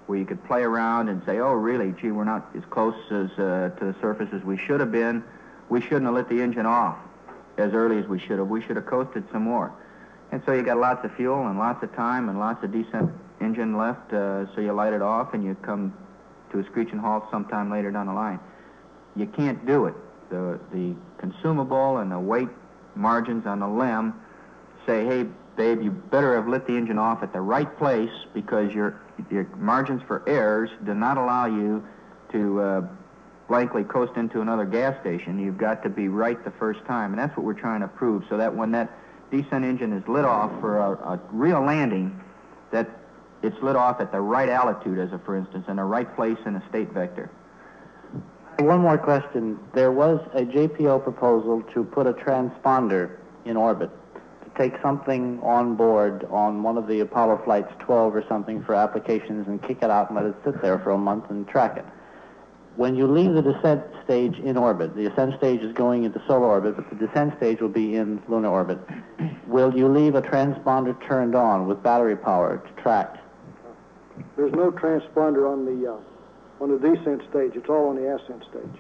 where you could play around and say, oh, really, gee, we're not as close as uh, to the surface as we should have been. We shouldn't have lit the engine off as early as we should have. We should have coasted some more. And so you got lots of fuel and lots of time and lots of decent engine left, uh, so you light it off and you come to a screeching halt sometime later down the line. You can't do it. The, the consumable and the weight margins on the L E M say, hey, babe, you better have lit the engine off at the right place because your your margins for errors do not allow you to uh, blankly coast into another gas station. You've got to be right the first time, and that's what we're trying to prove, so that when that descent engine is lit off for a, a real landing, that it's lit off at the right altitude, as a for instance, in the right place in a state vector. One more question. There was a J P O proposal to put a transponder in orbit, to take something on board on one of the Apollo flights, twelve or something, for applications and kick it out and let it sit there for a month and track it. When you leave the descent stage in orbit, the ascent stage is going into solar orbit, but the descent stage will be in lunar orbit, will you leave a transponder turned on with battery power to track? There's no transponder on the uh, on the descent stage. It's all on the ascent stage.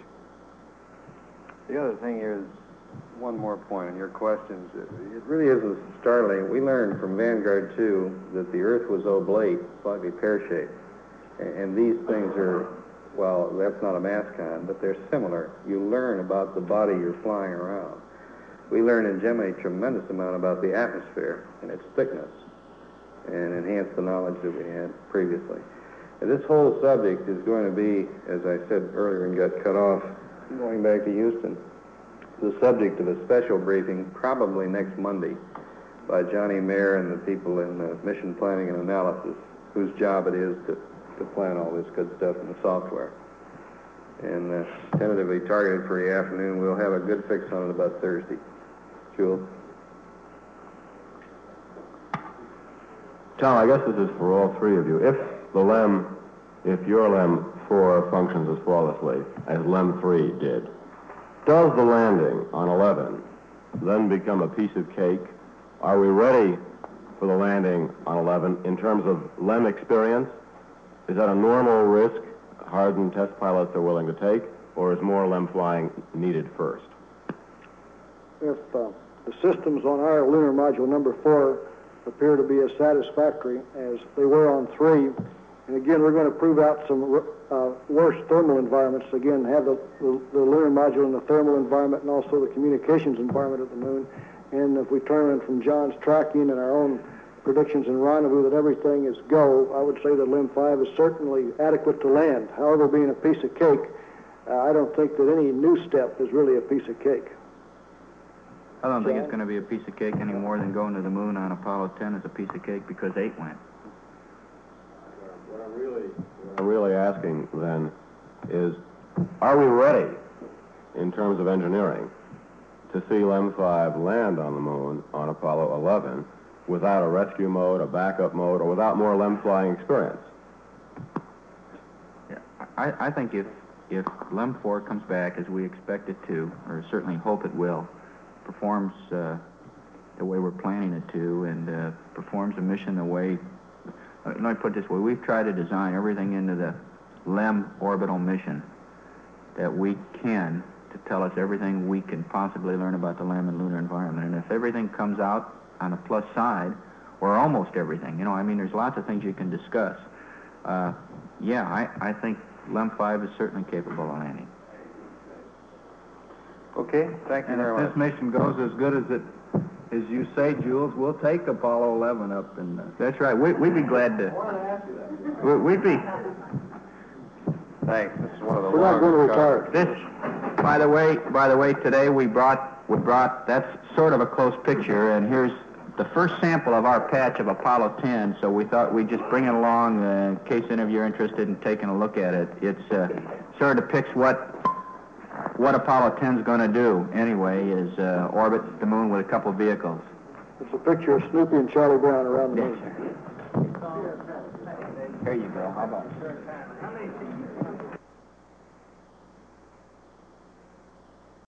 The other thing here is one more point on your questions. It, it really isn't startling. We learned from Vanguard two that the Earth was oblate, slightly pear-shaped. And, and these things are, well, that's not a mascon, but they're similar. You learn about the body you're flying around. We learned in GEM a tremendous amount about the atmosphere and its thickness, and enhanced the knowledge that we had previously. And this whole subject is going to be, as I said earlier and got cut off, going back to Houston, the subject of a special briefing probably next Monday by Johnny Mayer and the people in uh, mission planning and analysis, whose job it is to, to plan all this good stuff in the software. And uh, tentatively targeted for the afternoon. We'll have a good fix on it about Thursday. Jules? Tom, I guess this is for all three of you. If the L E M, if your L E M four functions as flawlessly as L E M three did, does the landing on eleven then become a piece of cake? Are we ready for the landing on eleven in terms of L E M experience? Is that a normal risk hardened test pilots are willing to take, or is more L E M flying needed first? If uh, the systems on our lunar module number four appear to be as satisfactory as they were on three, and again, we're going to prove out some uh, worse thermal environments. Again, have the, the, the lunar module in the thermal environment and also the communications environment of the moon. And if we turn in from John's tracking and our own predictions in rendezvous that everything is go, I would say that L E M five is certainly adequate to land. However, being a piece of cake, uh, I don't think that any new step is really a piece of cake. I don't think it's going to be a piece of cake any more than going to the moon on Apollo ten is a piece of cake because eight went. What I'm really, what I'm really asking then is, are we ready in terms of engineering to see L E M five land on the moon on Apollo eleven without a rescue mode, a backup mode, or without more L E M flying experience? Yeah, I, I think if, if L E M four comes back as we expect it to, or certainly hope it will, performs uh, the way we're planning it to, and uh, performs a mission the way, uh, let me put it this way, we've tried to design everything into the L E M orbital mission that we can to tell us everything we can possibly learn about the L E M and lunar environment. And if everything comes out on a plus side, or almost everything, you know, I mean, there's lots of things you can discuss. Uh, yeah, I, I think L E M five is certainly capable of landing. Okay, thank you And very if much. this mission goes as good as it, as you say, Jules, we'll take Apollo eleven up and... Uh, That's right. We, we'd be glad to... We, we'd be... Thanks. This is one of the We're not going to retire. This, by the way, by the way, today we brought, we brought, that's sort of a close picture, and here's the first sample of our patch of Apollo ten, so we thought we'd just bring it along uh, in case any of you are interested in taking a look at it. It's uh, sort of depicts what what Apollo ten's going to do, anyway, is uh, orbit the moon with a couple of vehicles. It's a picture of Snoopy and Charlie Brown around the moon. Here you go. How about